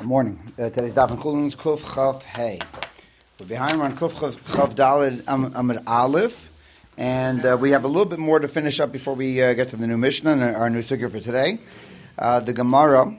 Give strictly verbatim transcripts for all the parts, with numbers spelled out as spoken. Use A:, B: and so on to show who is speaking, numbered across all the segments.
A: Good morning. Uh, today's daf in Chulin is Kuf Chav Hey. We're behind. We're on Kuf Chav Chav Daled Am- Amud Aleph, and uh, we have a little bit more to finish up before we uh, get to the new Mishnah and our new sugya for today. Uh, the Gemara,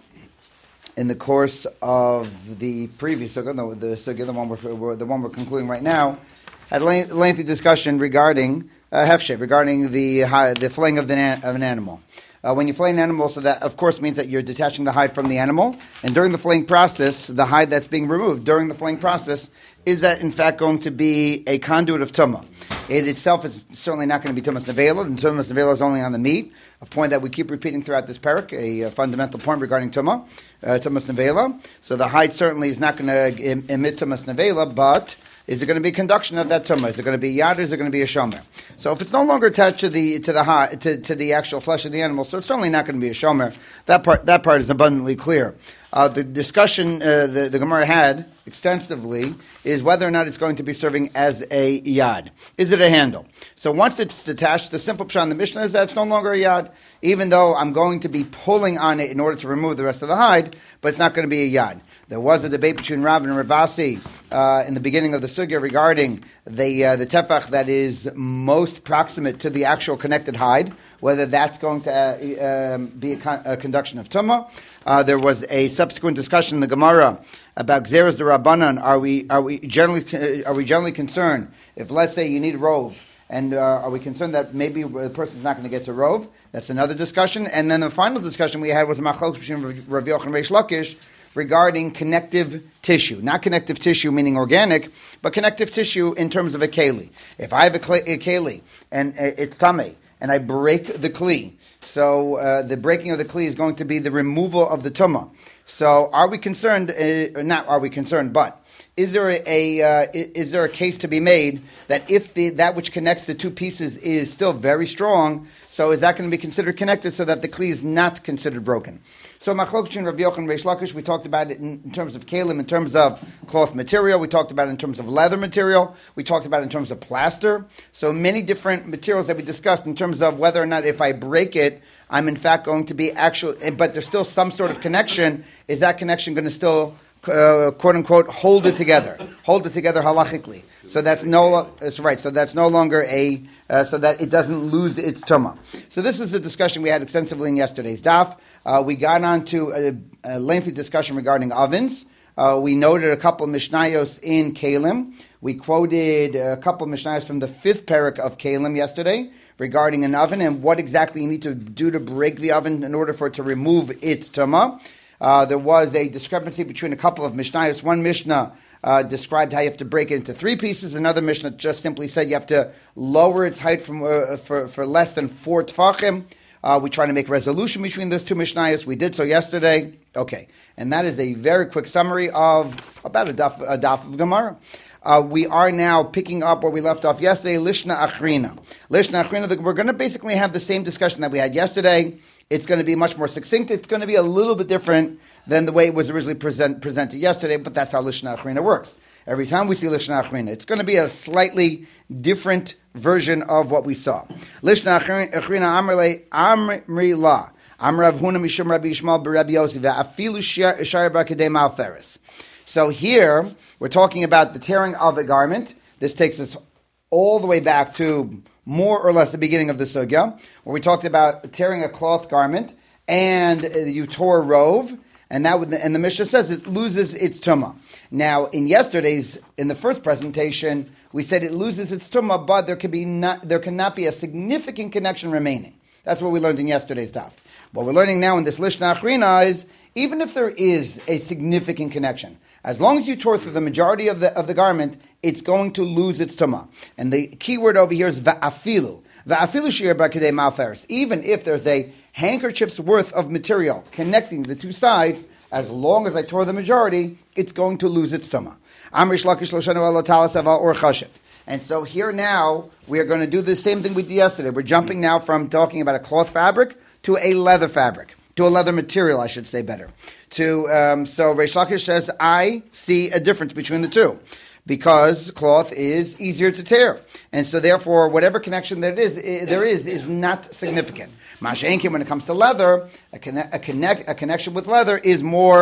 A: in the course of the previous sugya, the, the sugya, the one we're the one we're concluding right now, had a lengthy discussion regarding uh, hefshet, regarding the uh, the flaying of the of an animal. Uh, when you flay an animal, so that of course means that you're detaching the hide from the animal, and during the flaying process, the hide that's being removed during the flaying process is that in fact going to be a conduit of tumah. It itself is certainly not going to be tumas nevela. The tumas nevela is only on the meat, a point that we keep repeating throughout this parak, a, a fundamental point regarding tumah, uh, tumas nevela. So the hide certainly is not going to em- emit tumas nevela, but is it going to be conduction of that tumah? Is it going to be yad? Or is it going to be a shomer? So if it's no longer attached to the to the ha, to, to the actual flesh of the animal, so it's certainly not going to be a shomer. That part that part is abundantly clear. Uh, the discussion uh, the, the Gemara had extensively is whether or not it's going to be serving as a yad. Is it a handle? So once it's detached, the simple pshat in the Mishnah is that it's no longer a yad, even though I'm going to be pulling on it in order to remove the rest of the hide, but it's not going to be a yad. There was a debate between Rav and Ravasi uh, in the beginning of the sugya regarding the uh, the tefach that is most proximate to the actual connected hide, whether that's going to uh, um, be a, con- a conduction of tumah. Uh, there was a subsequent discussion in the Gemara about Gzeras de Rabbanan. Are we are we generally are we generally concerned if, let's say, you need rove, and uh, are we concerned that maybe the person's not going to get to rove? That's another discussion. And then the final discussion we had was machlokes between Rav Yochanan and Reish Lakish regarding connective tissue. Not connective tissue meaning organic, but connective tissue in terms of a keli. If I have a, kli, a keli and uh, it's tameh, and I break the kli, so uh, the breaking of the kli is going to be the removal of the tumah. So are we concerned, uh, not are we concerned, but is there a, a uh, is there a case to be made that if the that which connects the two pieces is still very strong, so is that going to be considered connected so that the kli is not considered broken? So machlokes Rav Yochanan and Reish Lakish, we talked about it in, in terms of kalim, in terms of cloth material. We talked about it in terms of leather material. We talked about it in terms of plaster. So many different materials that we discussed in terms of whether or not if I break it, I'm in fact going to be actual, but there's still some sort of connection. Is that connection going to still Uh, quote unquote, hold it together, hold it together halachically. So that's no, that's right. So that's no longer a, uh, so that it doesn't lose its tumah. So this is a discussion we had extensively in yesterday's daf. Uh, we got on to a, a lengthy discussion regarding ovens. Uh, we noted a couple of mishnayos in Kalim. We quoted a couple of mishnayos from the fifth parak of Kalim yesterday regarding an oven and what exactly you need to do to break the oven in order for it to remove its tumah. Uh, there was a discrepancy between a couple of mishnayos. One mishnah uh, described how you have to break it into three pieces. Another mishnah just simply said you have to lower its height from uh, for, for less than four tfachim. Uh, we try to make resolution between those two mishnayos. We did so yesterday. Okay, and that is a very quick summary of about a daf, a daf of Gemara. Uh, we are now picking up where we left off yesterday, Lishna Achrina. Lishna Achrina, we're going to basically have the same discussion that we had yesterday. It's going to be much more succinct. It's going to be a little bit different than the way it was originally present, presented yesterday, but that's how Lishna Achrina works. Every time we see Lishna Achrina, it's going to be a slightly different version of what we saw. Lishna Achrina Amrle Amri La. Amrav Huna Mishum Rabbi Yishmael B'Rabbi Yossi Ve'afilu Shar B'Kadei Malferes. So here, we're talking about the tearing of a garment. This takes us all the way back to more or less the beginning of the sugya, where we talked about tearing a cloth garment, and you tore a rove, and that would, and the Mishnah says it loses its tumah. Now, in yesterday's, in the first presentation, we said it loses its tumah, but there could be not, there cannot be a significant connection remaining. That's what we learned in yesterday's daf. What we're learning now in this Lishna Achrina is, even if there is a significant connection, as long as you tore through the majority of the of the garment, it's going to lose its tumah. And the key word over here is va'afilu. Va'afilu shir b'kadei malferes. Even if there's a handkerchief's worth of material connecting the two sides, as long as I tore the majority, it's going to lose its tumah. Amrish lakish loshanu ala talis aval or chashiv. And so here now, we are going to do the same thing we did yesterday. We're jumping now from talking about a cloth fabric to a leather fabric, to a leather material, I should say better. To um, So Reish Lakish says, I see a difference between the two, because cloth is easier to tear. And so therefore, whatever connection there is, there is, is not significant. Mashenkin, when it comes to leather, a, conne- a, connect- a connection with leather is more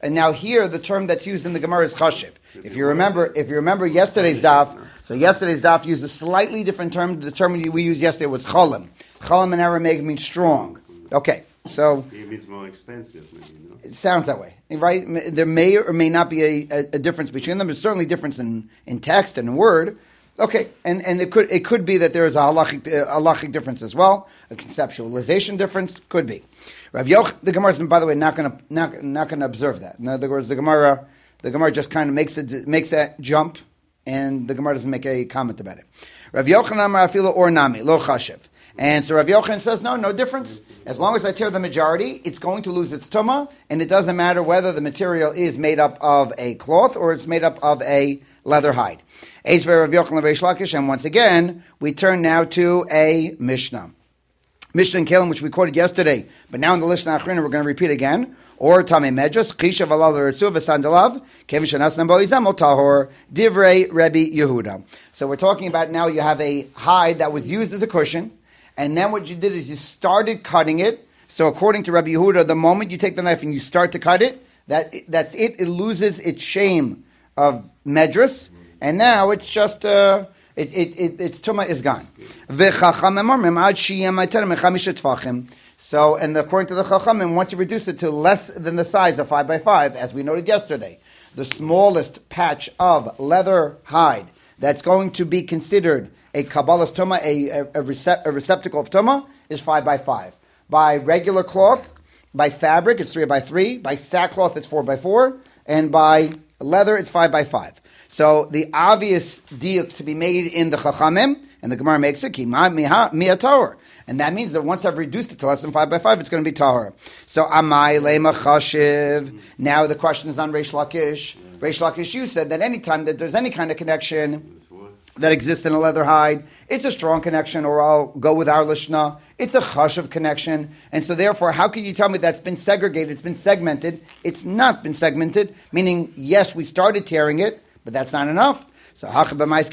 A: And now here, the term that's used in the Gemara is chashiv. If you remember, if you remember yesterday's daf, so yesterday's daf used a slightly different term. The term we used yesterday was chalim. Chalim in Aramaic means strong. Okay, so
B: it means more expensive. Maybe, no?
A: It sounds that way, right? There may or may not be a, a, a difference between them. There's certainly difference in, in text and in word. Okay, and, and it could it could be that there is a halachic, a halachic difference as well, a conceptualization difference could be. Rav Yoch, the Gemara is, by the way, not going to not not going to observe that. In other words, the Gemara the Gemara just kind of makes it makes that jump, and the Gemara doesn't make a comment about it. Rav Yochanan Amar Afilo or Nami Lo Chashiv, and so Rav Yochanan says no, no difference. As long as I tear the majority, it's going to lose its tumah, and it doesn't matter whether the material is made up of a cloth or it's made up of a leather hide. And once again, we turn now to a Mishnah. Mishnah in Kelim, which we quoted yesterday, but now in the Lishna Achrina, we're going to repeat again. Or Tamei Medras, Chisha Valal Eretzu V'Sandalav, Kevin Shanasnam Bo'izam Tahor, Divrei Rebbe Yehuda. So we're talking about now you have a hide that was used as a cushion, and then what you did is you started cutting it. So according to Rebbe Yehuda, the moment you take the knife and you start to cut it, that that's it. It loses its shame of Medras. And now it's just, uh, it, it, it, its tumah is gone. So, and according to the Chachamim, once you reduce it to less than the size of five by five, as we noted yesterday, the smallest patch of leather hide that's going to be considered a Kabbalah's tumah, a, a, a, recept, a receptacle of tumah, is five by five. By regular cloth, by fabric, it's three by three. By sackcloth, it's four by four. And by leather, it's five by five. So the obvious diuk to be made in the Chachamim, and the Gemara makes it, ki ma miha tahor. And that means that once I've reduced it to less than five by five, it's going to be tahor. So amai lema chashiv. Now the question is on Reish Lakish. Reish Lakish, you said that any time that there's any kind of connection that exists in a leather hide, it's a strong connection, or I'll go with our Lishna, it's a chashiv connection. And so therefore, how can you tell me that's been segregated, it's been segmented? It's not been segmented, meaning, yes, we started tearing it, but that's not enough. So So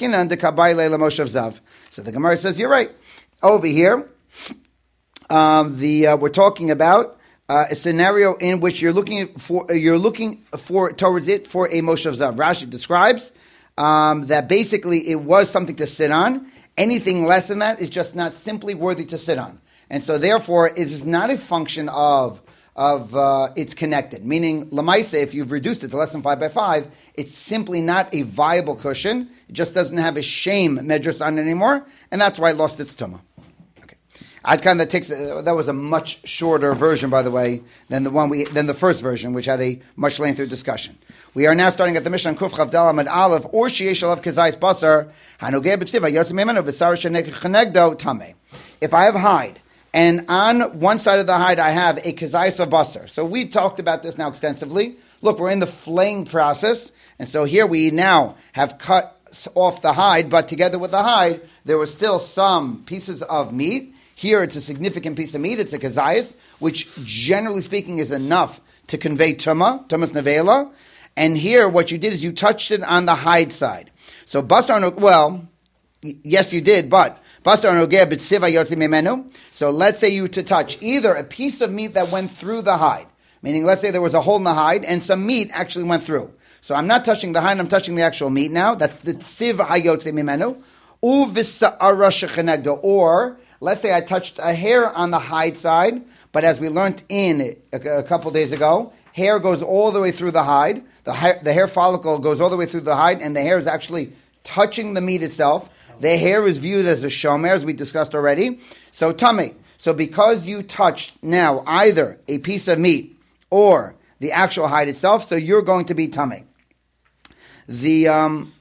A: the Gemara says, you're right. Over here, um, the uh, we're talking about uh, a scenario in which you're looking for you're looking for towards it for a Moshav Zav. Rashi describes um, that basically it was something to sit on. Anything less than that is just not simply worthy to sit on, and so therefore it is not a function of of uh, it's connected. Meaning, Lamaisa, if you've reduced it to less than five by five, it's simply not a viable cushion. It just doesn't have a shame medras on it anymore, and that's why it lost its tumah. Okay, Adkan, that takes uh, that was a much shorter version, by the way, than the one we than the first version, which had a much lengthier discussion. We are now starting at the Mishnah Kuf Chav Dal Amud Aleph, or Sheyesh Alav Kazayis Basar Hanogeh B'Tztiva Yotze Mimenu V'Sar Shenegdo Tameh. If I have hide, and on one side of the hide, I have a kazayis of basar. So we talked about this now extensively. Look, we're in the flaying process. And so here we now have cut off the hide, but together with the hide, there were still some pieces of meat. Here it's a significant piece of meat. It's a kazayis, which generally speaking is enough to convey tumah, tumas nevela. And here what you did is you touched it on the hide side. So basar, well, yes you did, but so let's say you to touch either a piece of meat that went through the hide, meaning let's say there was a hole in the hide and some meat actually went through. So I'm not touching the hide, I'm touching the actual meat now. That's the tziv hayotze mimenu. Or let's say I touched a hair on the hide side, but as we learned in a, a couple days ago, hair goes all the way through the hide. The hair, the hair follicle goes all the way through the hide, and the hair is actually touching the meat itself. The hair is viewed as a shomer, as we discussed already. So tummy. So because you touched now either a piece of meat or the actual hide itself, so you're going to be tummy. The um,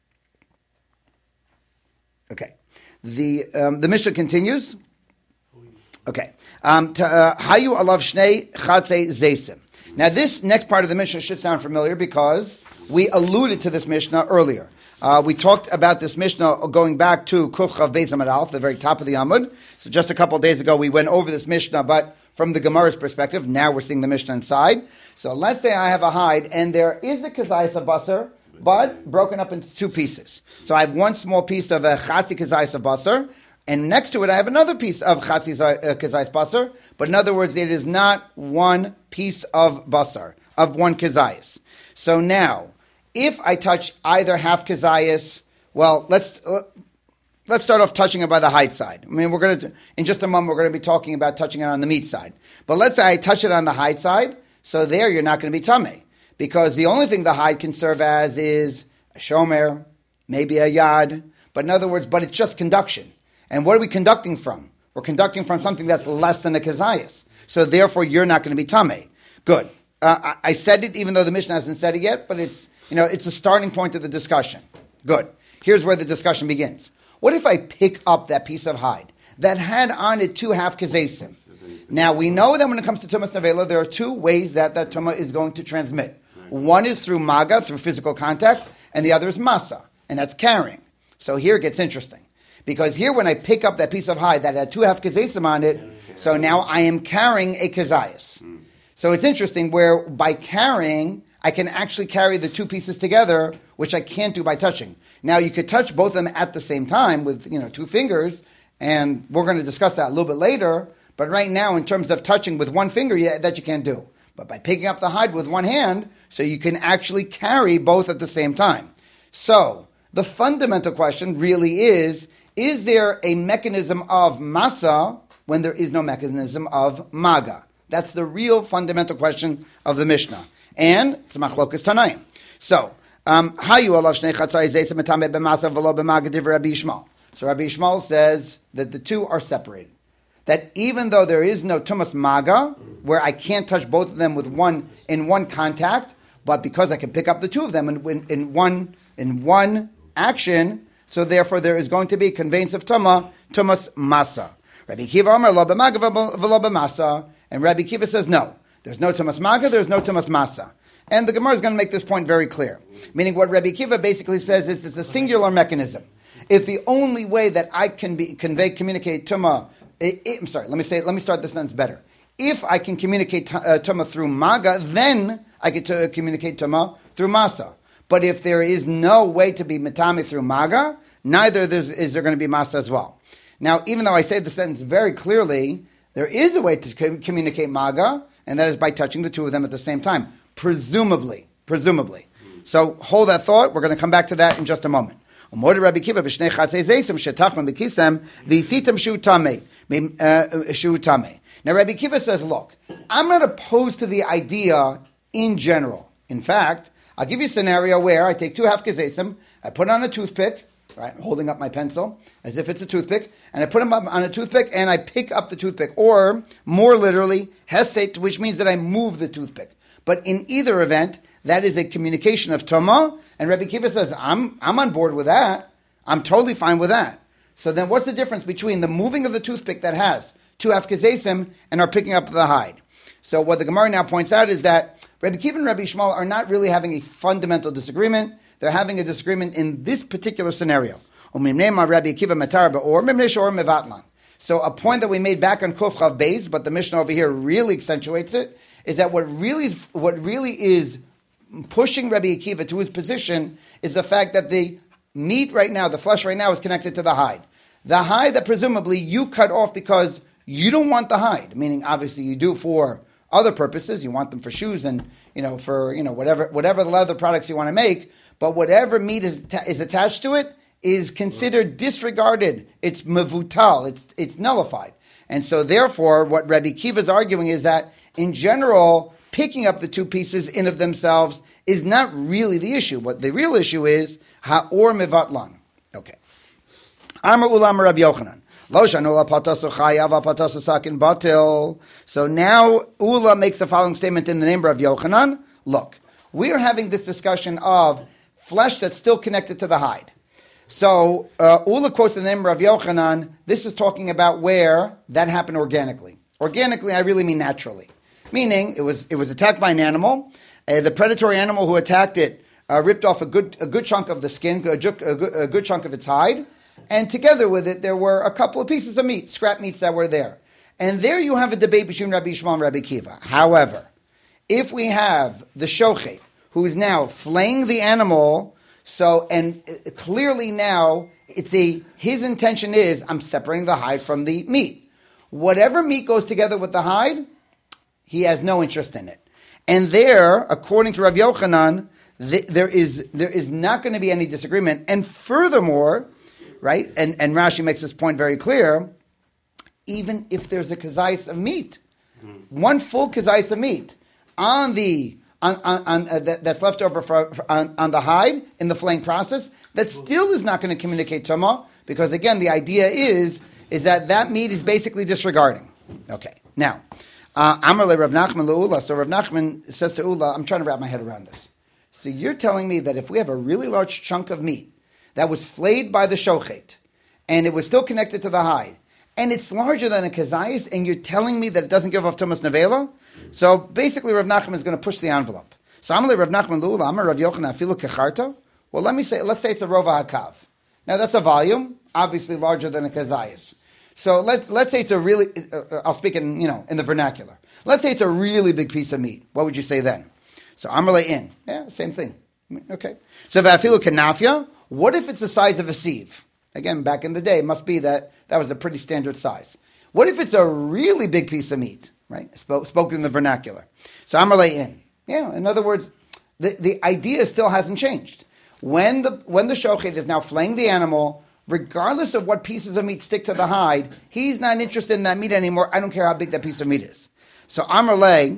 A: okay. The um, the Mishnah continues. Okay. Um, Hayu alav shnei chatzei zeisim. Now this next part of the Mishnah should sound familiar because we alluded to this Mishnah earlier. Uh, we talked about this Mishnah going back to Kuf Chav Beis Amud Aleph, the very top of the Amud. So just a couple of days ago we went over this Mishnah, but from the Gemara's perspective, now we're seeing the Mishnah inside. So let's say I have a hide, and there is a kazayis of basar, but broken up into two pieces. So I have one small piece of a chatzi kazayis of basar. And next to it, I have another piece of chatzi uh, kizayis basar. But in other words, it is not one piece of basar, of one kizayis. So now, if I touch either half kizayis, well, let's uh, let's start off touching it by the hide side. I mean, we're going to, in just a moment, we're going to be talking about touching it on the meat side. But let's say I touch it on the hide side, so there you're not going to be tamei. Because the only thing the hide can serve as is a shomer, maybe a yad, but in other words, but it's just conduction. And what are we conducting from? We're conducting from something that's less than a kazayas. So therefore, you're not going to be tamei. Good. Uh, I, I said it, even though the Mishnah hasn't said it yet, but it's, you know, it's a starting point of the discussion. Good. Here's where the discussion begins. What if I pick up that piece of hide that had on it two half kazesim? Now, we know that when it comes to tumas nevela, there are two ways that that tumah is going to transmit. One is through maga, through physical contact, and the other is masa, and that's carrying. So here it gets interesting. Because here when I pick up that piece of hide that had two half kazesim on it, so now I am carrying a kazayas. So it's interesting where by carrying, I can actually carry the two pieces together, which I can't do by touching. Now you could touch both of them at the same time with, you know, two fingers, and we're going to discuss that a little bit later, but right now in terms of touching with one finger, yeah, that you can't do. But by picking up the hide with one hand, so you can actually carry both at the same time. So the fundamental question really is, is there a mechanism of masa when there is no mechanism of maga? That's the real fundamental question of the Mishnah. And it's machlokas Tanaim. So, um, hayu alav shnei chatzai zeitzim etame b'masa v'lo b'maga divrei Rabbi Yishmael. So Rabbi Yishmael says that the two are separated. That even though there is no tumas maga, where I can't touch both of them with one in one contact, but because I can pick up the two of them in, in, in one in one action, so therefore there is going to be conveyance of tuma, tumas masa. Rabbi Kiva Amar lo b'maga v'lo b'masa, and Rabbi Kiva says no, there's no tumas maga, there's no tumas masa. And the Gemara is going to make this point very clear. Meaning what Rabbi Kiva basically says is it's a singular mechanism. If the only way that I can be convey, communicate tuma, it, it, I'm sorry, let me say, let me start this sentence better. If I can communicate t- uh, tuma through maga, then I get to communicate tuma through masa. But if there is no way to be mitami through maga, neither is there going to be masa as well. Now, even though I say the sentence very clearly, there is a way to com- communicate maga, and that is by touching the two of them at the same time. Presumably. Presumably. So hold that thought. We're going to come back to that in just a moment. Now Rabbi Kiva says, look, I'm not opposed to the idea in general. In fact, I'll give you a scenario where I take two half kazesim, I put on a toothpick, right, I'm holding up my pencil as if it's a toothpick, and I put them up on a toothpick and I pick up the toothpick, or more literally, hesate, which means that I move the toothpick. But in either event, that is a communication of Toma, and Rabbi Kiva says, I'm I'm on board with that. I'm totally fine with that. So then what's the difference between the moving of the toothpick that has two afkazesim and our picking up the hide? So what the Gemara now points out is that Rabbi Kiva and Rabbi Yishmael are not really having a fundamental disagreement. They're having a disagreement in this particular scenario. So a point that we made back on Kuf Chav Beis, but the Mishnah over here really accentuates it, is that what really is, what really is pushing Rabbi Akiva to his position is the fact that the meat right now, the flesh right now, is connected to the hide. The hide that presumably you cut off because you don't want the hide, meaning obviously you do for other purposes. You want them for shoes and, you know, for, you know, whatever whatever the leather products you want to make. But whatever meat is ta- is attached to it is considered disregarded. It's mevutal. It's it's nullified. And so therefore, what Rabbi Kiva is arguing is that in general, picking up the two pieces in of themselves is not really the issue. What the real issue is ha'or mevatlan. Okay. Amar ulam Rabbi Yochanan. So now Ula makes the following statement in the name of Rabbi Yochanan. Look, we are having this discussion of flesh that's still connected to the hide. So uh, Ula quotes in the name of Rabbi Yochanan. This is talking about where that happened organically. Organically, I really mean naturally. Meaning, it was it was attacked by an animal. Uh, the predatory animal who attacked it uh, ripped off a good a good chunk of the skin, a, ju- a, good, a good chunk of its hide, and together with it, there were a couple of pieces of meat, scrap meats that were there. And there you have a debate between Rabbi Yishmael and Rabbi Kiva. However, if we have the shochet, who is now flaying the animal, So, and uh, clearly now, it's a, his intention is, I'm separating the hide from the meat. Whatever meat goes together with the hide, he has no interest in it. And there, according to Rav Yochanan, th- there is there is not going to be any disagreement. And furthermore, right, and, and Rashi makes this point very clear, even if there's a kazayis of meat, mm-hmm. one full kazayis of meat on the on, on, on uh, that, that's left over for, for, on, on the hide in the flaying process, that still is not going to communicate tumah, because again, the idea is is that that meat is basically disregarding. Okay, now, Amar le Rav Nachman le'ula. So Rav Nachman says to Ula, I'm trying to wrap my head around this. So you're telling me that if we have a really large chunk of meat that was flayed by the shochet, and it was still connected to the hide, and it's larger than a kazayis, and you're telling me that it doesn't give off tumas nevela? So basically, Rav Nachman is going to push the envelope. So Amar le Rav Nachman le'ula, Amar Rav Yochanan afilu kecharta. Well, let me say, let's say it's a rova hakav. Now that's a volume, obviously larger than a kazayis. So let's let's say it's a really, uh, I'll speak in you know in the vernacular. Let's say it's a really big piece of meat. What would you say then? So Amrle in, yeah, same thing. Okay. So v'afilu kanafia. What if it's the size of a sieve? Again, back in the day, it must be that that was a pretty standard size. What if it's a really big piece of meat? Right, Spoke, spoken in the vernacular. So Amrle in, yeah. In other words, the the idea still hasn't changed. When the when the shochet is now flaying the animal, regardless of what pieces of meat stick to the hide, he's not interested in that meat anymore. I don't care how big that piece of meat is. So Amar Le,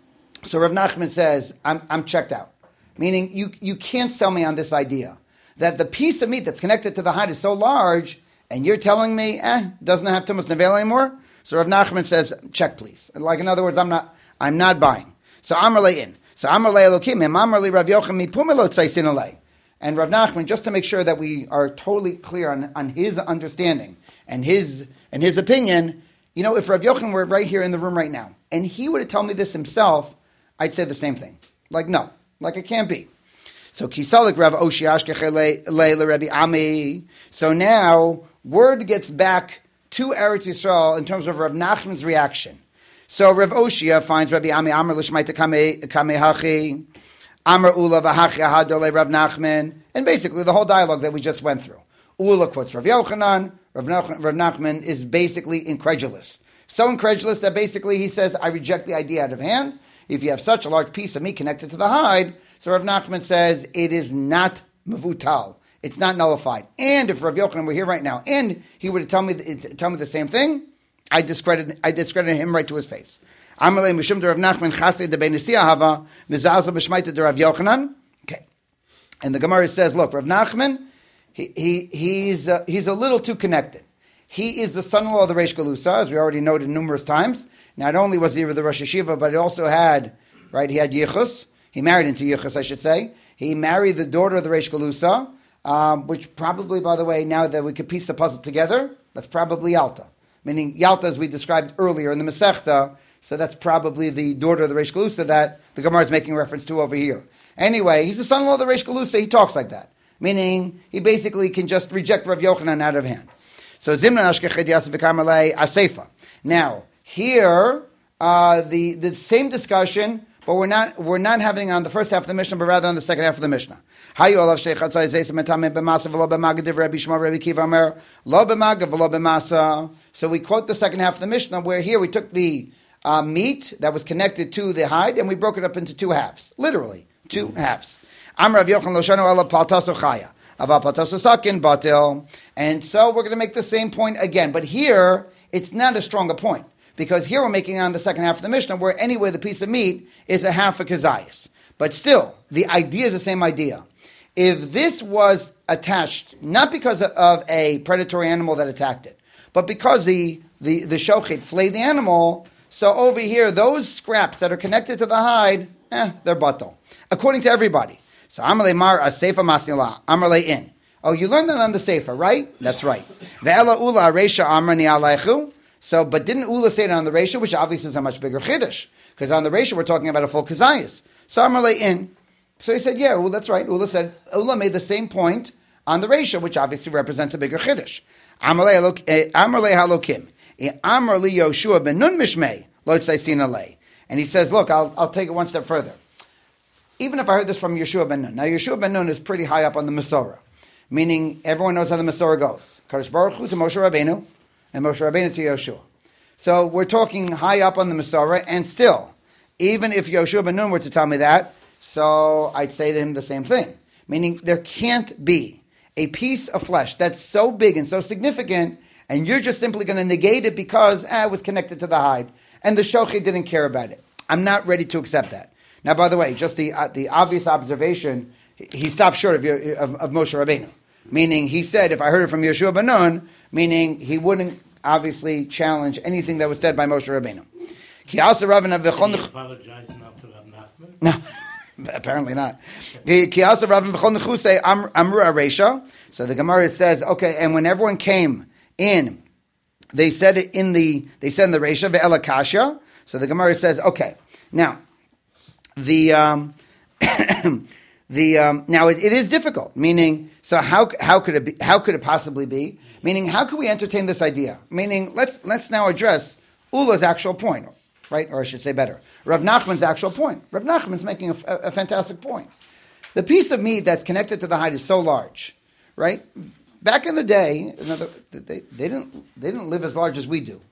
A: so Rav Nachman says, I'm, I'm checked out. Meaning, you, you can't sell me on this idea that the piece of meat that's connected to the hide is so large, and you're telling me, eh, doesn't have tumas nevel anymore? So Rav Nachman says, check please. Like, in other words, I'm not, I'm not buying. So Amar Le in. So Amar Le Elokim, Amar Le Rav Yochanan mi pumelo tzaisin alei. And Rav Nachman, just to make sure that we are totally clear on, on his understanding and his and his opinion, you know, if Rav Yochanan were right here in the room right now, and he would have told me this himself, I'd say the same thing. Like, no, like it can't be. So Kisalik Rav Oshi Ashkech Le Rabbi Ami. So now word gets back to Eretz Yisrael in terms of Rav Nachman's reaction. So Rav Oshia finds Rabbi Ami Amar Lishmaita Kamei Hachi. Amar Ula v'hachi ahadole Rav Nachman, and basically the whole dialogue that we just went through. Ula quotes Rav Yochanan. Rav Nachman, Rav Nachman is basically incredulous, so incredulous that basically he says, "I reject the idea out of hand. If you have such a large piece of meat connected to the hide," so Rav Nachman says it is not mevutal. It's not nullified. And if Rav Yochanan were here right now, and he would tell me tell me the same thing, I discredit I discredit him right to his face. Amalei Mishum de Rav Nachman Chasei de Beinisia Hava Mizazel Mishmaita de Rav Yochanan. Okay, and the Gemara says, look, Rav Nachman, he he he's uh, he's a little too connected. He is the son-in-law of the Reish Galusa, as we already noted numerous times. Not only was he the Rosh Hashiva, but he also had right. He had Yichus. He married into Yichus, I should say. He married the daughter of the Reish Galusa, um, which probably, by the way, now that we could piece the puzzle together, that's probably Yalta. Meaning Yalta, as we described earlier in the Masechta. So that's probably the daughter of the Reish Galusa that the Gemara is making reference to over here. Anyway, he's the son-in-law of the Reish Galusa. He talks like that, meaning he basically can just reject Rav Yochanan out of hand. So Zimna Ashkeched Yasef V'Kamalei Asefa. Now here, uh, the the same discussion, but we're not we're not having it on the first half of the Mishnah, but rather on the second half of the Mishnah. Hayu alav sheichatzai zeisem etamim b'masa v'lo b'magad divrei Rabbi Shmuel Rabbi Kiva Omer lo b'magad v'lo b'masa. So we quote the second half of the Mishnah, where here we took the Uh, meat that was connected to the hide, and we broke it up into two halves, literally two halves. Amar Rav Yochanan Loshanu ala paltaso chaya, aval paltaso sakin batil, and so we're going to make the same point again, but here it's not a stronger point because here we're making it on the second half of the Mishnah, where anyway the piece of meat is a half a kazayas, but still the idea is the same idea. If this was attached not because of a predatory animal that attacked it, but because the the the shochet flayed the animal. So over here, those scraps that are connected to the hide, eh, they're batal. According to everybody. So Amalei Mar Aseifa Masnila, Amalei in. Oh, you learned that on the Sefer, right? That's right. Ve'ela Ula Reisha Amrani Aleichu. So, but didn't Ula say it on the Reisha, which obviously is a much bigger Chiddush? Because on the Reisha, we're talking about a full Kazayas. So Amalei in. So he said, yeah, well, that's right. Ula said, Ula made the same point on the Reisha, which obviously represents a bigger Chiddush. Amalei Halokim. Amar li Yoshua ben Nun Mishmei, lo tzaisin alei. And he says, look, I'll, I'll take it one step further. even if I heard this from Yeshua ben Nun. Now, Yeshua ben Nun is pretty high up on the Masorah, meaning everyone knows how the Masorah goes. Kadosh Baruch Hu to Moshe Rabbeinu, and Moshe Rabbeinu to Yeshua. So we're talking high up on the Masorah, and still, even if Yeshua ben Nun were to tell me that, so I'd say to him the same thing. Meaning, there can't be a piece of flesh that's so big and so significant, and you're just simply going to negate it because ah, it was connected to the hide, and the shochet didn't care about it. I'm not ready to accept that. Now, by the way, just the uh, the obvious observation, he stopped short of, of, of Moshe Rabbeinu. Meaning, he said, if I heard it from Yeshua ben Nun, meaning he wouldn't obviously challenge anything that was said by Moshe Rabbeinu. He
C: apologized not to Rav Nachman?
A: No. Apparently not. So the Gemara says, okay, and when everyone came in, they said it in the they said in the Reisha ve'ela kasha. So the Gemara says, okay, now the um, the um, now it, it is difficult. Meaning, so how how could it be? How could it possibly be? Meaning, how could we entertain this idea? Meaning, let's let's now address Ula's actual point. Right, or I should say better, Rav Nachman's actual point. Rav Nachman's making a, a, a fantastic point. The piece of meat that's connected to the hide is so large, right? Back in the day, another, they, they didn't they didn't live as large as we do.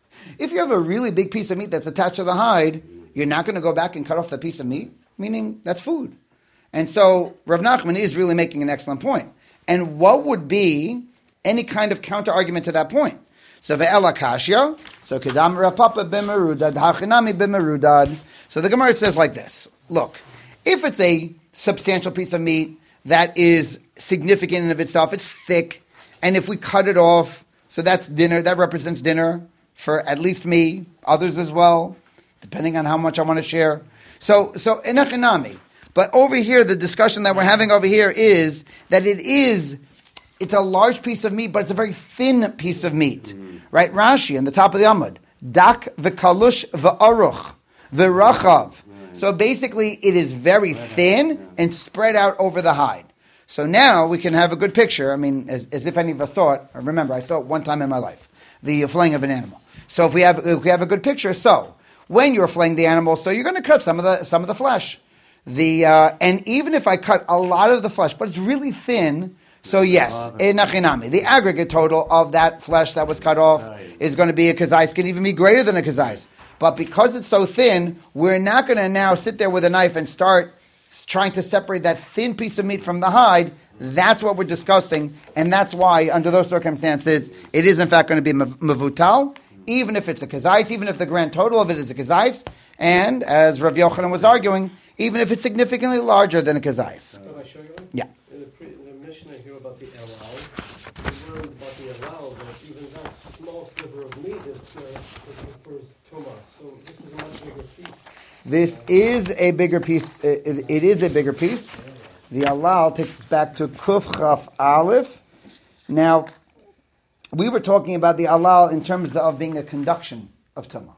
A: If you have a really big piece of meat that's attached to the hide, you're not going to go back and cut off the piece of meat, meaning that's food. And so Rav Nachman is really making an excellent point. And what would be any kind of counter argument to that point? So ve'ela kashya, so kedam rapapa b'merudad, hachinami b'merudad. So the Gemara says like this: look, if it's a substantial piece of meat that is significant in of itself, it's thick, and if we cut it off, so that's dinner. That represents dinner for at least me, others as well, depending on how much I want to share. So, so enachinami. But over here, the discussion that we're having over here is that it is. It's a large piece of meat, but it's a very thin piece of meat. Mm-hmm. Right? Rashi, on the top of the Amud. Dak v'kalush v'aruch v'rachav. Right. So basically, it is very thin yeah. and spread out over the hide. So now we can have a good picture. I mean, as, as if any of us saw it. Remember, I saw it one time in my life. The flaying of an animal. So if we have if we have a good picture, so when you're flaying the animal, so you're going to cut some of the some of the flesh. The uh, and even if I cut a lot of the flesh, but it's really thin. So yes, enachinami. The aggregate total of that flesh that was cut off is going to be a kazais, can even be greater than a kazais. But because it's so thin, we're not going to now sit there with a knife and start trying to separate that thin piece of meat from the hide. That's what we're discussing, and that's why, under those circumstances, it is in fact going to be mavutal, even if it's a kazais, even if the grand total of it is a kazais, and as Rav Yochanan was arguing, even if it's significantly larger than a kazais.
C: Can I show you one?
A: Yeah.
C: Mishnah here about the elal. We learned about the elal that even that small sliver of meat is uh, confers tumah. So this is a much bigger piece.
A: This is a bigger piece. It, it is a bigger piece. The elal takes us back to Kuf Chaf Aleph. Now, we were talking about the elal in terms of being a conduction of tumah.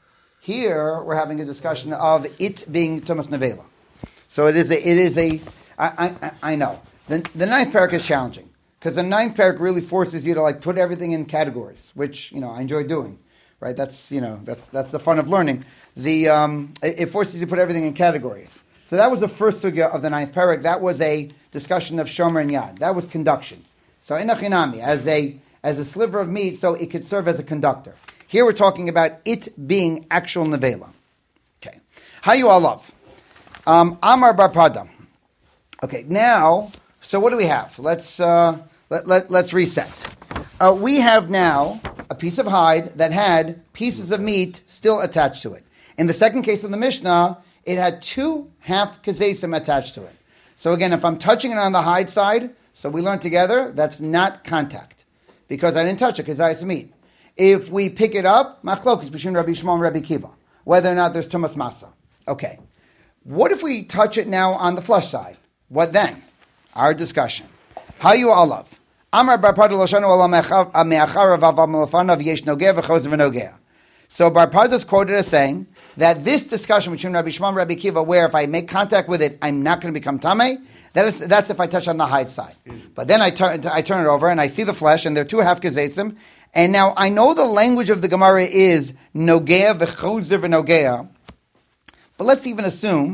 A: Here, we're having a discussion of it being tumas nevela. So it is a. It is a. I, I, I know. The, the ninth parak is challenging because the ninth parak really forces you to like put everything in categories, which you know I enjoy doing. Right? That's you know that's that's the fun of learning. The um, it, it forces you to put everything in categories. So that was the first sugya of the ninth parak. That was a discussion of shomer and yad. That was conduction. So enachinami as a as a sliver of meat, so it could serve as a conductor. Here we're talking about it being actual nevela. Okay, hayu alav um, Amar bar Pada. Okay, now. So what do we have? Let's uh, let, let, let's reset. Uh, we have now a piece of hide that had pieces of meat still attached to it. In the second case of the Mishnah, it had two half kazesim attached to it. So again, if I'm touching it on the hide side, so we learned together, that's not contact. Because I didn't touch it, kazayis meat. If we pick it up, machlokas between Rabbi Shmuel and Rabbi Kiva, whether or not there's tumas masa. Okay. What if we touch it now on the flesh side? What then? Our discussion. Hayu alav. Amar bar Pada loshanu ala me'acharav avav melafanav yesh nogeh v'chozer v'nogeh. So bar Pada is quoted as saying that this discussion between Rabbi Shmuel and Rabbi Kiva, where if I make contact with it, I'm not going to become tamei, that is, that's if I touch on the hide side. But then I turn, I turn it over and I see the flesh, and there are two half kazesim, and now I know the language of the Gemara is nogeh v'chozer v'nogeh, but let's even assume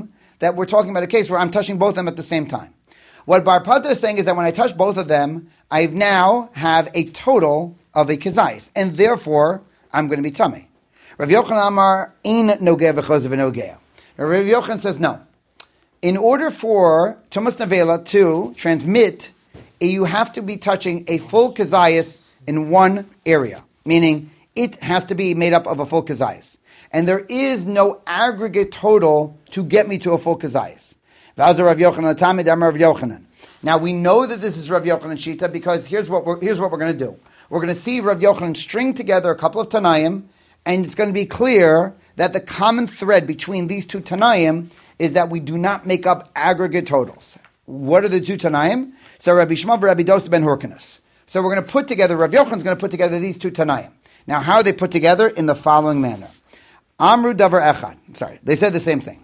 A: that we're talking about a case where I'm touching both of them at the same time. What Bar Pata is saying is that when I touch both of them, I now have a total of a kazayis, and therefore I'm going to be tummy. Rav Yochanan Amar ein nogeh v'chozer v'nogeh. Rav Yochanan says no. In order for Tumas Nevela to transmit, you have to be touching a full kazayis in one area, meaning it has to be made up of a full kazayis. And there is no aggregate total to get me to a full kazayis. Now we know that this is Rav Yochanan Shita because here's what we're, here's what we're going to do. We're going to see Rav Yochanan string together a couple of Tanaim, and it's going to be clear that the common thread between these two Tanaim is that we do not make up aggregate totals. What are the two Tanaim? So Rabbi Shmuel and Rabbi Dosa ben Hurkanus. So we're going to put together, Rav Yochanan is going to put together these two Tanaim. Now how are they put together? In the following manner. Amru davar echad. Sorry, they said the same thing.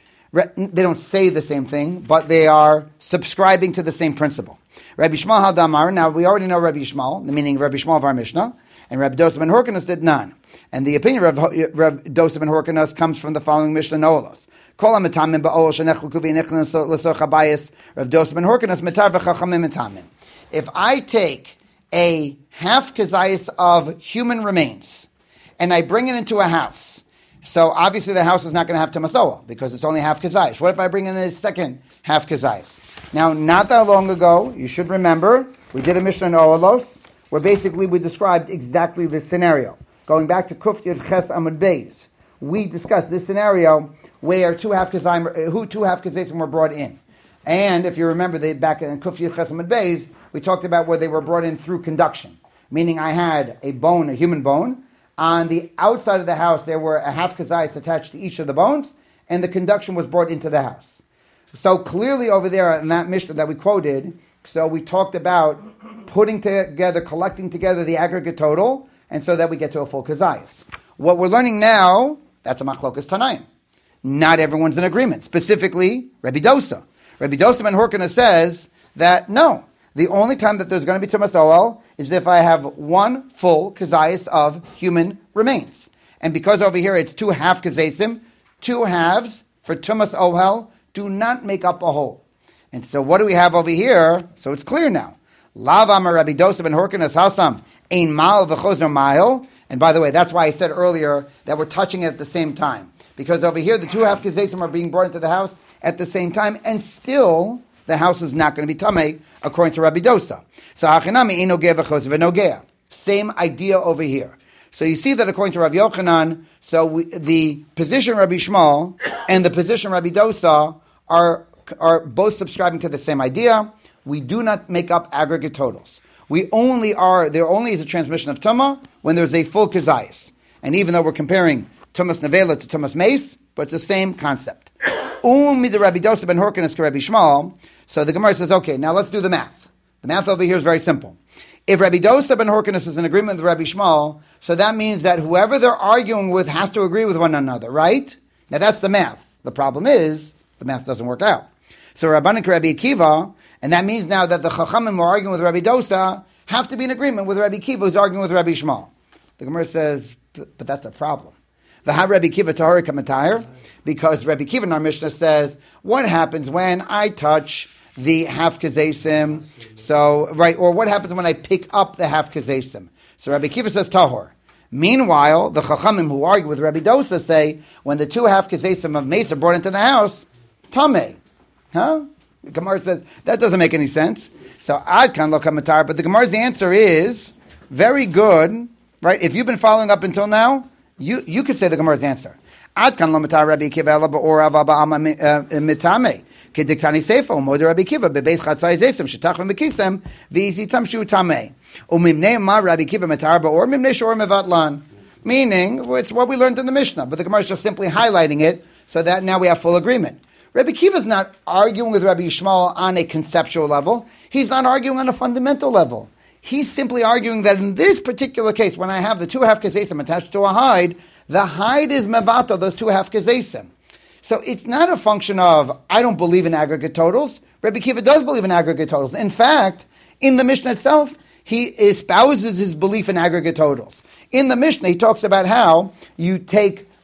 A: They don't say the same thing, but they are subscribing to the same principle. Rabbi Shmuel had Damar. Now we already know Rabbi Shmuel, the meaning of Rabbi Shmuel of our Mishnah, and Rabbi Dosa ben Hurkanus did none. And the opinion of Rabbi Dosa ben Hurkanus comes from the following Mishnah Nolos. Kol ha'metamim ba'ol shenechlu v'nechlin l'soch habayis. Rabbi Dosa ben Hurkanus metar v'chachamim metamim. If I take a half kazayis of human remains and I bring it into a house, so obviously the house is not going to have tamasoa because it's only half kazayis. What if I bring in a second half kazayis? Now, not that long ago, you should remember, we did a Mishnah in Oalos, where basically we described exactly this scenario. Going back to Kuf Yud Ches Amud Beis, we discussed this scenario where two half kazayim, who two half kazayim were brought in. And if you remember, they back in Kuf Yud Ches Amud Beis, we talked about where they were brought in through conduction. Meaning I had a bone, a human bone. On the outside of the house, there were a half kazayis attached to each of the bones, and the conduction was brought into the house. So clearly over there in that Mishnah that we quoted, so we talked about putting together, collecting together the aggregate total, and so that we get to a full kazayis. What we're learning now, that's a machlokas Tanaim. Not everyone's in agreement. Specifically, Rabbi Dosa. Rabbi Dosa ben Hurkanus says that no, the only time that there's going to be Tumas Ohel is if I have one full kazayis of human remains. And because over here it's two half kazaysim, two halves for Tumas Ohel do not make up a whole. And so what do we have over here? So it's clear now. Lav Amar Rabbi Dosa ben Hurkanus Hasam ein mal v'chozner mile. And by the way, that's why I said earlier that we're touching it at the same time. Because over here the two half kazaysim are being brought into the house at the same time, and still the house is not going to be tamei, according to Rabbi Dosa. So hachinami ein nogeh v'chozner v'nogeh. Same idea over here. So you see that according to Rabbi Yochanan, so we, the position Rabbi Shmuel and the position Rabbi Dosa are are both subscribing to the same idea. We do not make up aggregate totals. We only are there only is a transmission of Tumah when there's a full kazayis. And even though we're comparing Tumas Nevela to Tumas Meis, but it's the same concept. Um the Rabbi Dosa ben Hurkanus to Rabbi Shmuel. So the Gemara says, okay, now let's do the math. The math over here is very simple. If Rabbi Dosa ben Hurkanus is in agreement with Rabbi Shmuel, so that means that whoever they're arguing with has to agree with one another, right? Now that's the math. The problem is, the math doesn't work out. So Rabbanan Rabbi Akiva, and that means now that the Chachamim who are arguing with Rabbi Dosa have to be in agreement with Rabbi Akiva who's arguing with Rabbi Shmuel. The Gemara says, but, but that's a problem. V'ha Rabbi Akiva tahori kamatayr, because Rabbi Akiva in our Mishnah says, what happens when I touch the half kazaysim? So, right, or what happens when I pick up the half kazaysim? So Rabbi Akiva says tahor. Meanwhile, the Chachamim who argue with Rabbi Dosa say, when the two half kazaysim of Mesa brought into the house, tamei. Huh? The Gemara says, that doesn't make any sense. So, Ad kan lo kamatar, but the Gemara's answer is, very good, right? If you've been following up until now, you, you could say the Gemara's answer. Ad kan lo matar Rabbi Akiva ela ba'or ava ba'ama mitame. Kediktani seifo, moder Rabbi Akiva, bebeis chatzai zesem, shetach v'mekisem, v'izitam shu tamei. Umimnei ma Rabbi Akiva matar ba'or, mimnei shor mevatlan. Meaning, it's what we learned in the Mishnah, but the Gemara is just simply highlighting it, so that now we have full agreement. Rabbi Akiva is not arguing with Rabbi Shmuel on a conceptual level. He's not arguing on a fundamental level. He's simply arguing that in this particular case, when I have the two half kazaysim attached to a hide, the hide is mevato, those two half kazaysim. So it's not a function of, I don't believe in aggregate totals. Rabbi Akiva does believe in aggregate totals. In fact, in the Mishnah itself, he espouses his belief in aggregate totals. In the Mishnah, he talks about how you take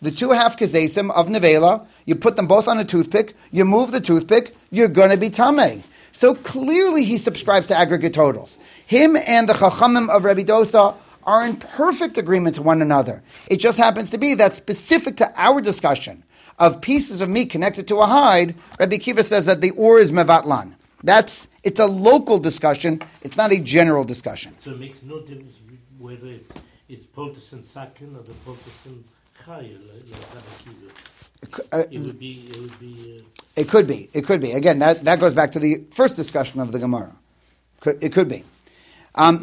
A: the two half kazesim of nevela, you put them both on a toothpick, you move the toothpick, you're going to be tameh. So clearly he subscribes to aggregate totals. Him and the chachamim of Rabbi Dosa are in perfect agreement to one another. It just happens to be that specific to our discussion of pieces of meat connected to a hide, Rabbi Akiva says that the or is mevatlan. That's, it's a local discussion, it's not a general discussion.
D: So it makes no difference whether it's it's poultice and sakin or the poultice and chay, like, like Rabbi Akiva.
A: Uh,
D: It would be, it would be... Uh,
A: It could be. It could be. Again, that, that goes back to the first discussion of the Gemara. Could, it could be. Um,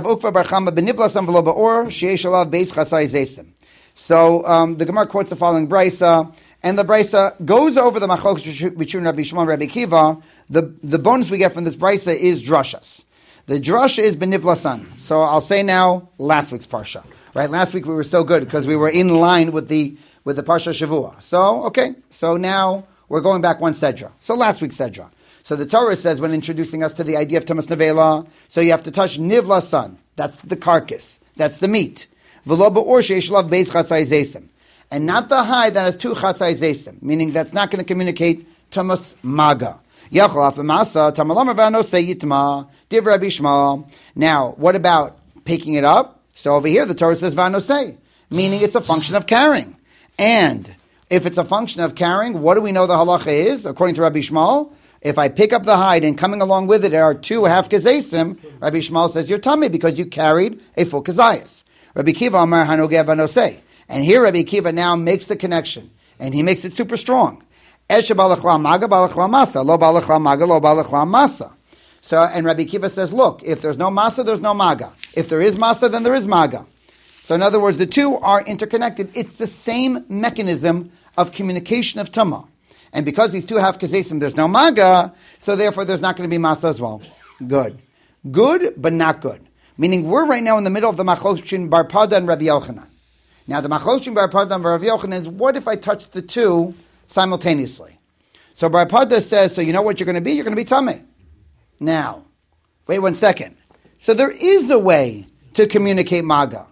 A: so um, the Gemara quotes the following brisa, and the brisa goes over the machlokes between Rabbi Shimon and Rabbi Akiva. The the bonus we get from this brisa is drashas. The drasha is benivlasan. So I'll say now last week's parsha. Right? Last week we were so good because we were in line with the with the parsha Shavua. So okay. So now we're going back one sedra. So last week's sedra. So the Torah says when introducing us to the idea of Tumas Nevela, so you have to touch Nivla San. That's the carcass. That's the meat. V'lo ba'or sheyesh lav beis chatzai zesim. And not the hide that has two chatzai zesim, meaning that's not going to communicate Tumas Maga. Yachol af b'masa, tamalamar v'anosei yitma, div Rabbi Shmuel. Now, what about picking it up? So over here the Torah says v'anosei, meaning it's a function of carrying. And if it's a function of carrying, what do we know the halacha is? According to Rabbi Shmuel, if I pick up the hide and coming along with it are two half kazesim, Rabbi Shmuel says you're tummy because you carried a full kazayas. Rabbi Kiva Amar Hanogeh Vanosei. And here Rabbi Kiva now makes the connection, and he makes it super strong. Eshe balachla maga balachla masa, lo balachla maga, lo balachla masa. So, and Rabbi Kiva says, look, if there's no masa, there's no maga. If there is masa, then there is maga. So in other words, the two are interconnected. It's the same mechanism of communication of tumah. And because these two have kazesim, there's no maga, so therefore there's not going to be masa as well. Good. Good, but not good. Meaning we're right now in the middle of the machlokes between Bar Pada and Rabbi Yochanan. Now the machlokes between Bar Pada and Rabbi Yochanan is, what if I touch the two simultaneously? So Bar Pada says, so you know what you're going to be? You're going to be tameh. Now, wait one second. So there is a way to communicate maga.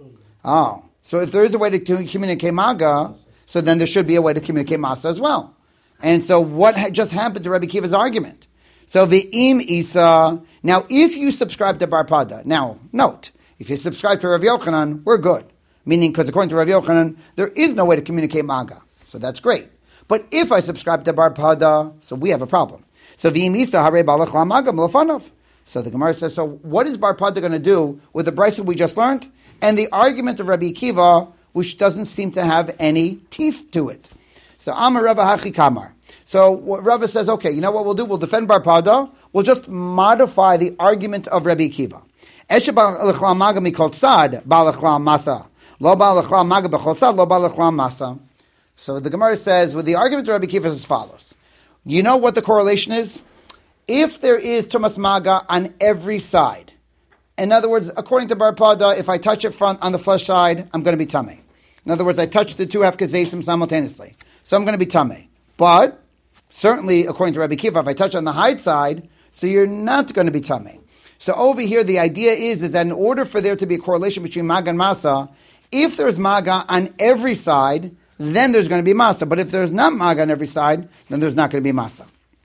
A: Oh, so if there is a way to communicate maga, so then there should be a way to communicate masa as well. And so what ha- just happened to Rabbi Kiva's argument? So Ve'im Isa, now if you subscribe to Bar Pada, now note, if you subscribe to Rav Yochanan, we're good. Meaning, because according to Rav Yochanan, there is no way to communicate maga. So that's great. But if I subscribe to Bar Pada, so we have a problem. So Ve'im Isa, Hare Balach La Maga Melafanov. So the Gemara says, so what is Bar Pada going to do with the brisa we just learned? And the argument of Rabbi Akiva, which doesn't seem to have any teeth to it. So Amar Rava Hachi Kamar. So what Rava says, okay, you know what we'll do? We'll defend Bar Pada. We'll just modify the argument of Rabbi Akiva. Eshe ba'alechla maga mikol tzad ba'alechla masa. Lo ba'alechla maga b'chol tzad, lo ba'alechla masa. So the Gemara says, well, the argument of Rabbi Akiva is as follows. You know what the correlation is? If there is Tumas Maga on every side, in other words, according to Bar Pada, if I touch it front on the flesh side, I'm going to be tameh. In other words, I touch the two half kazesim simultaneously. So I'm going to be tameh. But, certainly, according to Rabbi Akiva, if I touch on the hide side, so you're not going to be tameh. So over here, the idea is, is that in order for there to be a correlation between maga and masa, if there's maga on every side, then there's going to be masa. But if there's not maga on every side, then there's not going to be masa.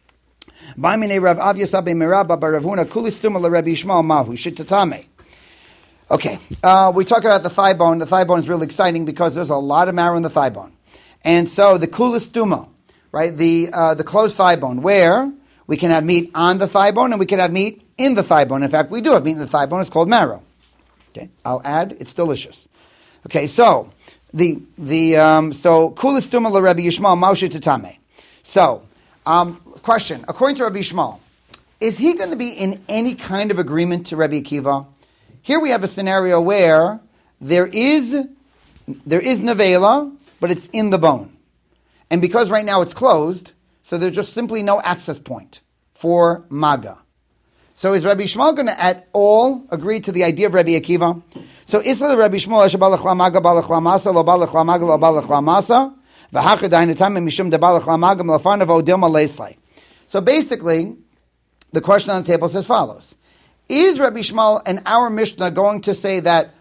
A: Okay, uh, we talk about the thigh bone. The thigh bone is really exciting because there's a lot of marrow in the thigh bone. And so the kulistuma, right, the uh, the closed thigh bone, where we can have meat on the thigh bone and we can have meat in the thigh bone. In fact, we do have meat in the thigh bone. It's called marrow. Okay, I'll add, it's delicious. Okay, so the the um, so kulistuma la Rabbi Yishmael Moshe Tatame. So, um, question: according to Rabbi Yishmael, is he going to be in any kind of agreement to Rabbi Akiva? Here we have a scenario where there is there is nevela, but it's in the bone. And because right now it's closed, so there's just simply no access point for maga. So is Rabbi Shmuel going to at all agree to the idea of Rabbi Akiva? So Isla the Rabbi Shmuel, Esha balachla maga balachla masa, lo balachla maga, lo balachla masa, v'hacha dainatam mishum de balachla maga, mlafanav odilma leislay. So basically, the question on the table is as follows. Is Rabbi Shmuel and our Mishnah going to say that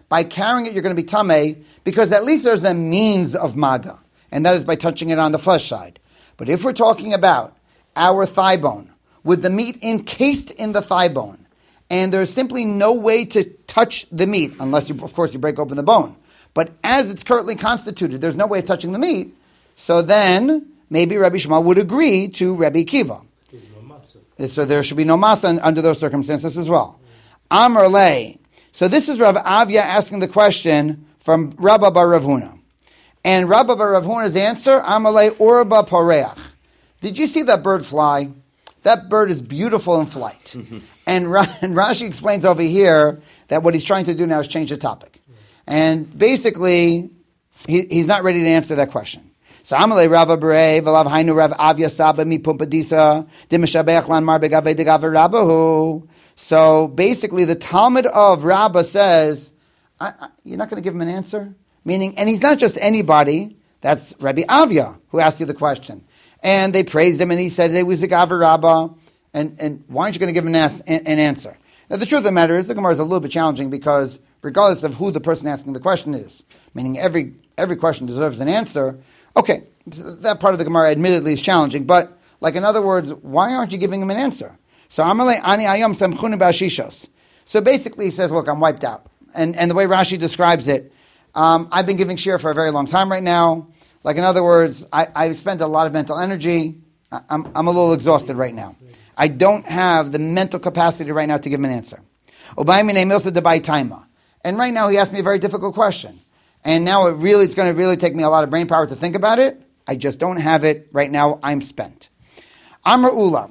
A: by carrying it you're going to be tamei, because at least there's a means of maga, and that is by touching it on the flesh side. But if we're talking about our thigh bone, with the meat encased in the thigh bone, and there's simply no way to touch the meat, unless, you, of course, you break open the bone. But as it's currently constituted, there's no way of touching the meat, so then maybe Rabbi Shema would agree to Rabbi Akiva. So there should be no masa under those circumstances as well. Amar lei. So this is Rav Avia asking the question from Rabba bar Rav Huna. And Rabba bar Rav Huna's answer, Amar lei orba pareach. Did you see that bird fly? That bird is beautiful in flight. And, Ra- and Rashi explains over here that what he's trying to do now is change the topic. And basically, he, he's not ready to answer that question. So Amalei Rava Berei V'lav Hainu Rav Avya Saba Mi Pumpadisa Dimishabeach Lan Mar Begave Degave Rabbahu. So basically, the Talmud of Rabbah says, I, I, "You're not going to give him an answer." Meaning, and he's not just anybody. That's Rabbi Avya who asked you the question. And they praised him, and he said, "He was a Gavar Rabbah." And and why aren't you going to give him an, as, an, an answer? Now, the truth of the matter is, the Gemara is a little bit challenging because, regardless of who the person asking the question is, meaning every every question deserves an answer. Okay, that part of the Gemara, admittedly, is challenging. But, like in other words, why aren't you giving him an answer? So Amalei ani ayom samchuni ba'ashishos. So basically, he says, "Look, I'm wiped out." And and the way Rashi describes it, um, I've been giving shir for a very long time right now. Like in other words, I, I've spent a lot of mental energy. I, I'm I'm a little exhausted right now. I don't have the mental capacity right now to give him an answer. And right now he asked me a very difficult question. And now it really, it's going to really take me a lot of brain power to think about it. I just don't have it right now. I'm spent. Amr Ula.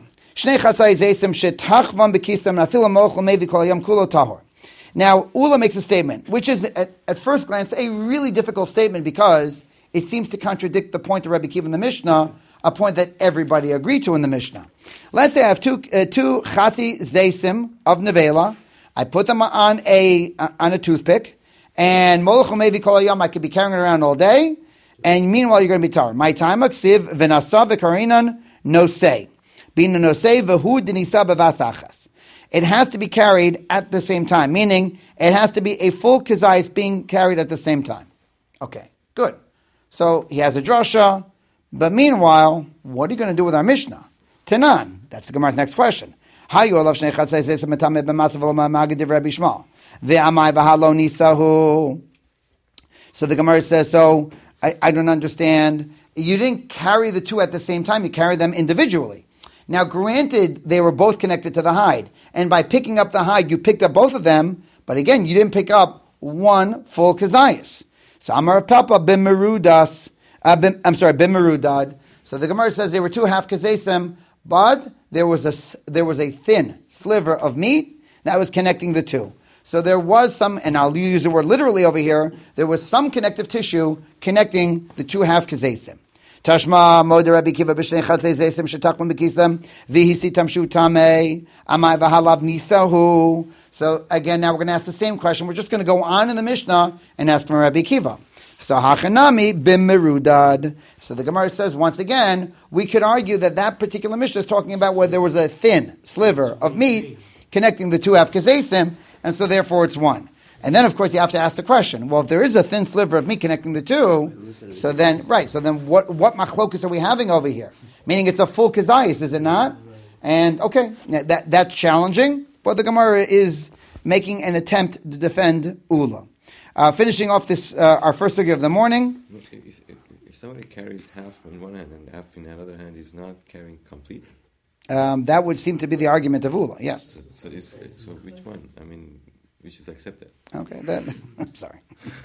A: Now, Ula makes a statement, which is, at, at first glance, a really difficult statement because it seems to contradict the point of Rabbi Akiva in the Mishnah, a point that everybody agreed to in the Mishnah. Let's say I have two uh, two chati zaysim of nevela. I put them on a uh, on a toothpick, and molech umevi kol hayom, I could be carrying it around all day, and meanwhile you're going to be tar. My time aksiv v'nasa v'karinan nosei bina nosei v'hu denisa b'vasachas. It has to be carried at the same time, meaning it has to be a full kazayis being carried at the same time. Okay, good. So he has a drasha, but meanwhile, what are you going to do with our Mishnah? Tanan. That's the Gemara's next question. So the Gemara says, so I, I don't understand. You didn't carry the two at the same time. You carried them individually. Now, granted, they were both connected to the hide. And by picking up the hide, you picked up both of them. But again, you didn't pick up one full kazayas. So Amar Papa b'merudas. Uh, bim, I'm sorry, b'merudad. So the Gemara says they were two half kazaysim, but there was a there was a thin sliver of meat that was connecting the two. So there was some, and I'll use the word literally over here, there was some connective tissue connecting the two half kazaysim. Tashma moder Rabbi Akiva b'shnei chatzei zaysim shetaklim b'kisam v'hisitam shu tamei amai v'halav nisahu. So again, now we're going to ask the same question. We're just going to go on in the Mishnah and ask from Rabbi Akiva. So hachanami b'merudad. So the Gemara says once again, we could argue that that particular Mishnah is talking about where there was a thin sliver of meat connecting the two half kazaysim, and so therefore it's one. And then, of course, you have to ask the question, well, if there is a thin sliver of meat connecting the two, so then, right, so then what what machlokus are we having over here? Meaning it's a full kazayis, is it not? And, okay, that that's challenging, but the Gemara is making an attempt to defend Ula. Uh, finishing off this, uh, our first sugya of the morning.
E: If, if, if somebody carries half in one hand and half in the other hand, he's not carrying complete.
A: Um, that would seem to be the argument of Ula, yes.
E: So, so, is, so which one? I mean... which is accepted.
A: Okay, that, I'm sorry.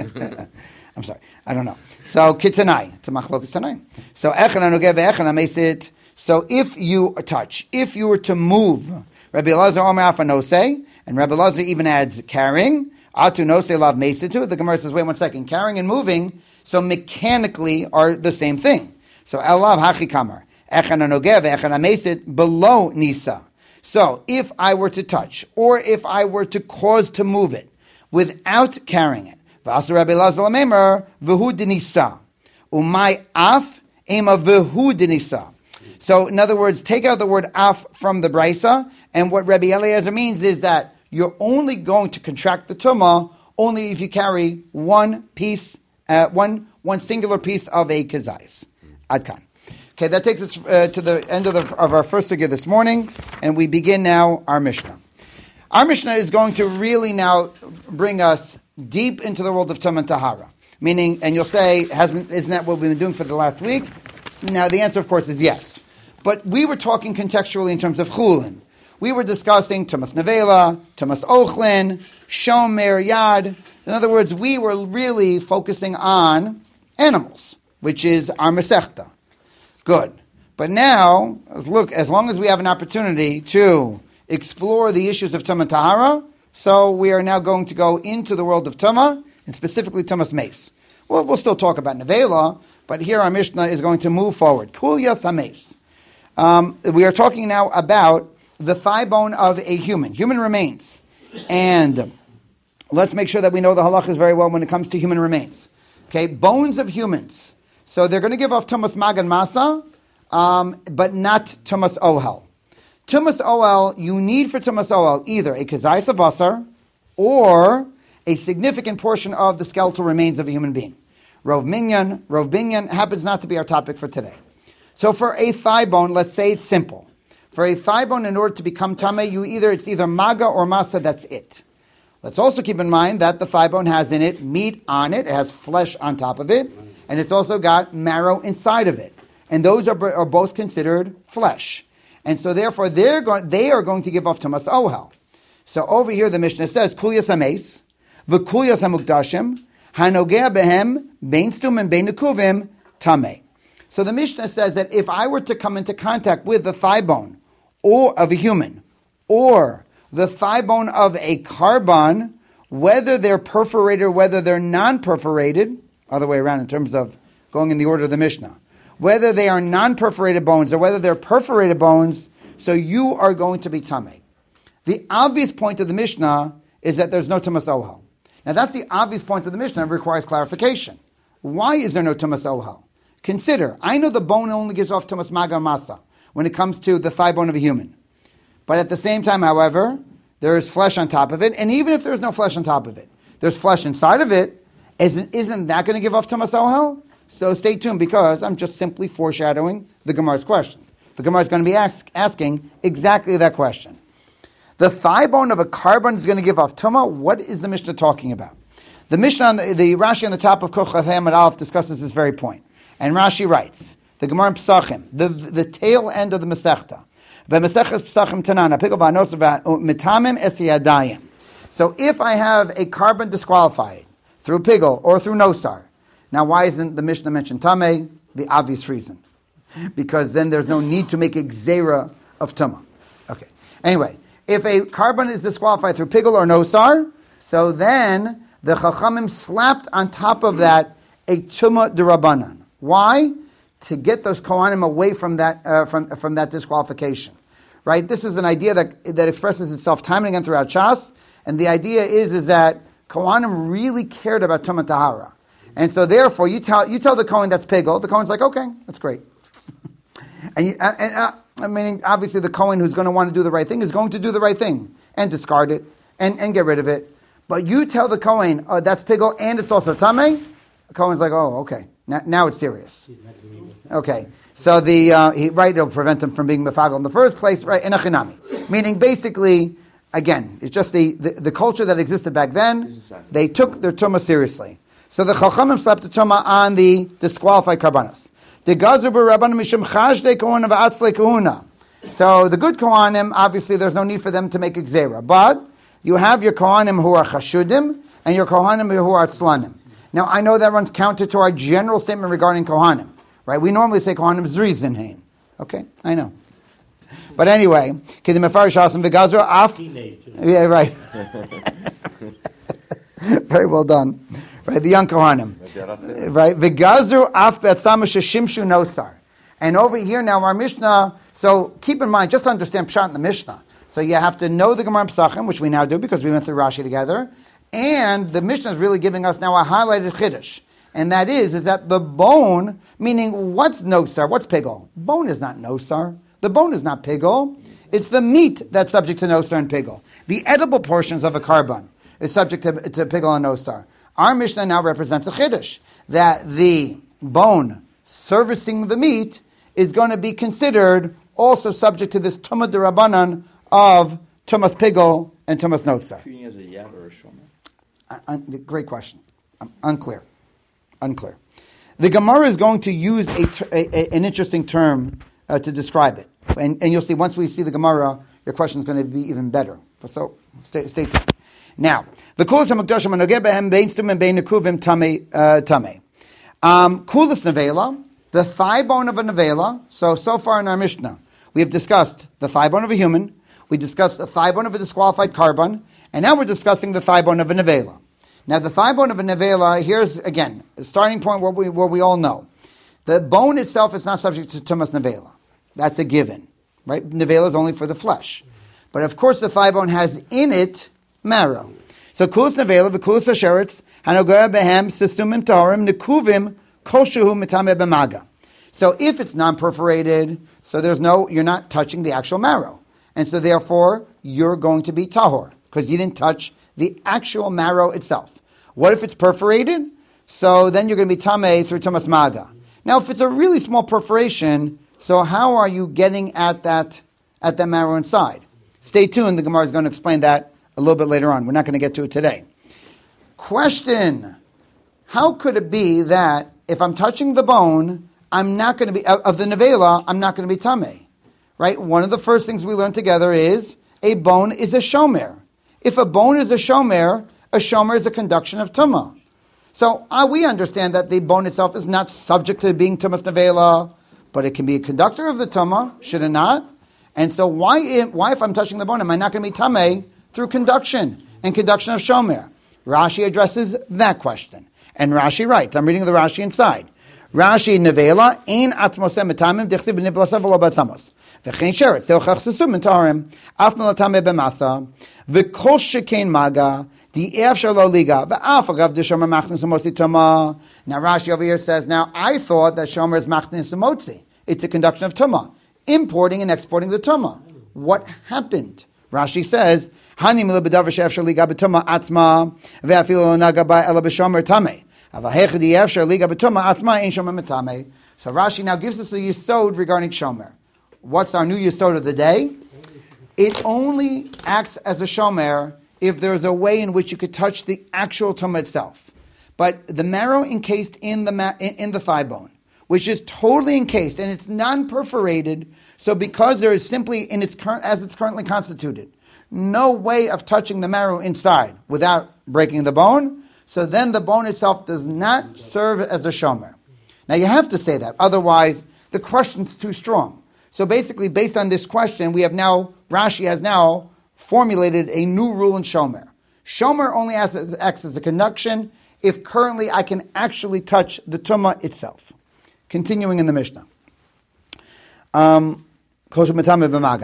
A: I'm sorry. I don't know. So, kitanai. It's a machlokas tanai. So, echan anugeh ve'echan amesit. So, if you touch, if you were to move, Rabbi Elazar omer afanosei, and Rabbi Elazar even adds carrying, atu nosei lav mesitu. The Gemara says, wait one second. Carrying and moving, so mechanically are the same thing. So, elav hachi kamar. Echan anugeh ve'echan amesit below nisa. So, if I were to touch, or if I were to cause to move it, without carrying it, v'asar Rabbi Elazar l'meimer v'hu denisa, umay af ema v'hu denisa. So, in other words, take out the word af from the brisa, and what Rabbi Eliezer means is that you're only going to contract the tumah only if you carry one piece, uh, one one singular piece of a kazayis. Adkan. Okay, that takes us uh, to the end of, the, of our first sugya this morning, and we begin now our Mishnah. Our Mishnah is going to really now bring us deep into the world of Tum and Tahara. Meaning, and you'll say, hasn't isn't that what we've been doing for the last week? Now, the answer, of course, is yes. But we were talking contextually in terms of chulin. We were discussing Tumas Nevela, Tumas Ochlin, Shomer Yad. In other words, we were really focusing on animals, which is our Masechta. Good. But now, look, as long as we have an opportunity to explore the issues of Tum and Tahara, so we are now going to go into the world of Tumah, and specifically Tumas Mace. Well, we'll still talk about Nevela, but here our Mishnah is going to move forward. Kulyas HaMace. Um, we are talking now about the thigh bone of a human, human remains. And let's make sure that we know the halachas very well when it comes to human remains. Okay, bones of humans. So they're going to give off Tumas Magan Masa, um, but not Tumas Ohel. Tumas Ohel, you need for Tumas Ohel either a Kazais of Basar or a significant portion of the skeletal remains of a human being. Rov Minyan, Rov Binyan happens not to be our topic for today. So for a thigh bone, let's say it's simple. For a thigh bone, in order to become tameh, you either it's either maga or masa. That's it. Let's also keep in mind that the thigh bone has in it meat on it. It has flesh on top of it, and it's also got marrow inside of it. And those are, are both considered flesh. And so therefore, they're going, they are going to give off Tumas Ohel. So over here, the Mishnah says, Kulyas HaMace, V'kulyas HaMukdashim, Hanogea Behem, Bein Stum and Bein Nekuvim, Tameh. So the Mishnah says that if I were to come into contact with the thigh bone or of a human, or the thigh bone of a carbon, whether they're perforated or whether they're non-perforated, other way around in terms of going in the order of the Mishnah, whether they are non-perforated bones or whether they're perforated bones, so you are going to be tameh. The obvious point of the Mishnah is that there's no Tumas Ohel. Now that's the obvious point of the Mishnah. It requires clarification. Why is there no Tumas Ohel? Consider, I know the bone only gives off Tumas Maga Masa when it comes to the thigh bone of a human. But at the same time, however, there is flesh on top of it, and even if there's no flesh on top of it, there's flesh inside of it, isn't, isn't that going to give off Tumas Ohel? So stay tuned, because I'm just simply foreshadowing the Gemara's question. The Gemara is going to be ask, asking exactly that question. The thigh bone of a carbon is going to give off Tumah. What is the Mishnah talking about? The Mishnah, on the, the Rashi on the top of Kof Chaf Hamad Aleph discusses this very point. And Rashi writes, the Gemara in Pesachim, the, the tail end of the Masechta. So if I have a carbon disqualified through pigel or through nosar, now why isn't the Mishnah mentioned Tameh? The obvious reason. Because then there's no need to make a gzera of Tumah. Okay. Anyway, if a carbon is disqualified through pigel or nosar, so then the Chachamim slapped on top of that a Tumah d'Rabbanan. Why? To get those Kohanim away from that uh, from from that disqualification. Right? This is an idea that that expresses itself time and again throughout Shas, and the idea is is that Kohanim really cared about Tumah Tahara. And so therefore, you tell you tell the Kohen that's pigel, the Kohen's like, okay, that's great. and you, and uh, I mean, obviously the Kohen who's going to want to do the right thing is going to do the right thing and discard it and, and get rid of it. But you tell the Kohen, uh, that's pigel and it's also Tameh, the Kohen's like, oh, okay, now, now it's serious. Okay, so the uh, he, right, it'll prevent him from being mefagel in the first place, right? In a chinami, meaning basically, again, it's just the, the, the culture that existed back then. They took their tumah seriously. So the Chachamim slapped the tumah on the disqualified karbanos. The gazer b'rabbanim mishum chashdei kohanim v'atzlei kahuna. So the good kohanim, obviously, there's no need for them to make a gzera, but you have your kohanim who are chashudim and your kohanim who are tzlanim. Now I know that runs counter to our general statement regarding kohanim. Right? We normally say Kohanim Zrizinhein. Okay? I know. But anyway, Kedim Mefarish Hasim V'Gazra Af. Yeah, right. Very well done. Right? The young Kohanim. Right? V'Gazru Af Be'atzama Sheshimshu Nosar. And over here now, our Mishnah, so keep in mind, just understand Pshat in the Mishnah. So you have to know the Gemara Pesachim, which we now do because we went through Rashi together. And the Mishnah is really giving us now a highlighted Chiddush. And that is, is that the bone, meaning what's nosar, what's pigel? Bone is not nosar. The bone is not pigel. It's the meat that's subject to nosar and pigel. The edible portions of a carbon. is subject to, to pigul and nosar. Our Mishnah now represents a chiddush, that the bone servicing the meat is going to be considered also subject to this tumah derabanan of tumas pigul and tumas nosar. Uh, great question. Um, unclear. Unclear. The Gemara is going to use a, ter- a, a an interesting term uh, to describe it, and, and you'll see once we see the Gemara, your question is going to be even better. So stay, stay tuned. Now, the kulas hamukdashim anogeh behem bein stum and bein nekuvim tamei tamei. Um, kulas nevela, the thigh bone of a nevela. So so far in our Mishnah, we have discussed the thigh bone of a human. We discussed the thigh bone of a disqualified carbon, and now we're discussing the thigh bone of a nevela. Now, the thigh bone of a nevela, here's, again, the starting point where we where we all know. The bone itself is not subject to tumas nevela. That's a given, right? Nevela is only for the flesh. But, of course, the thigh bone has in it marrow. So, kulas nevela, v'kulas hasheretz, hanogoya behem, sisumim taharim, nekuvim, koshuhu mitame b'maga. So, if it's non-perforated, so there's no, you're not touching the actual marrow. And so, therefore, you're going to be tahor, because you didn't touch the actual marrow itself. What if it's perforated? So then you're going to be tamei through tumas maga. Now, if it's a really small perforation, so how are you getting at that at that marrow inside? Stay tuned. The Gemara is going to explain that a little bit later on. We're not going to get to it today. Question: how could it be that if I'm touching the bone, I'm not going to be of the nevela, I'm not going to be tamei? Right? One of the first things we learn together is a bone is a shomer. If a bone is a shomer, a shomer is a conduction of tumah. So uh, we understand that the bone itself is not subject to being tumas nevela, but it can be a conductor of the tumah, should it not? And so why, if, why if I'm touching the bone, am I not going to be tamei through conduction and conduction of shomer? Rashi addresses that question. And Rashi writes, I'm reading the Rashi inside. Rashi nevela, ein atmosem etamim, dichtiv b'nivlasav v'lo b'tamos. V'chein sheret, teochach susum entarim, af melatame b'masa, v'kol shekain maga, the Ev Shalo Liga, the Alphagav the Shomer Machnis Motzi Tuma. Now Rashi over here says, now I thought that Shomer is Machnis Motzi. It's a conduction of Tuma, importing and exporting the Tuma. What happened? Rashi says, Hani Mila B'davar She'ev Shaliga B'Tuma Atzma, Ve'afilo Naga Ba Ela B'Shomer Tamei. Avahech the Ev Shaliga B'Tuma Atzma Ein Shomer Metamei. So Rashi now gives us a yisod regarding Shomer. What's our new yisod of the day? It only acts as a Shomer if there's a way in which you could touch the actual tumah itself. But the marrow encased in the ma- in the thigh bone, which is totally encased and it's non-perforated, so because there is simply, in its cur- as it's currently constituted, no way of touching the marrow inside without breaking the bone, so then the bone itself does not serve as a shomer. Now you have to say that, otherwise the question's too strong. So basically, based on this question, we have now, Rashi has now formulated a new rule in Shomer. Shomer only acts as, acts as a conduction if currently I can actually touch the Tumah itself. Continuing in the Mishnah. Um, now, how do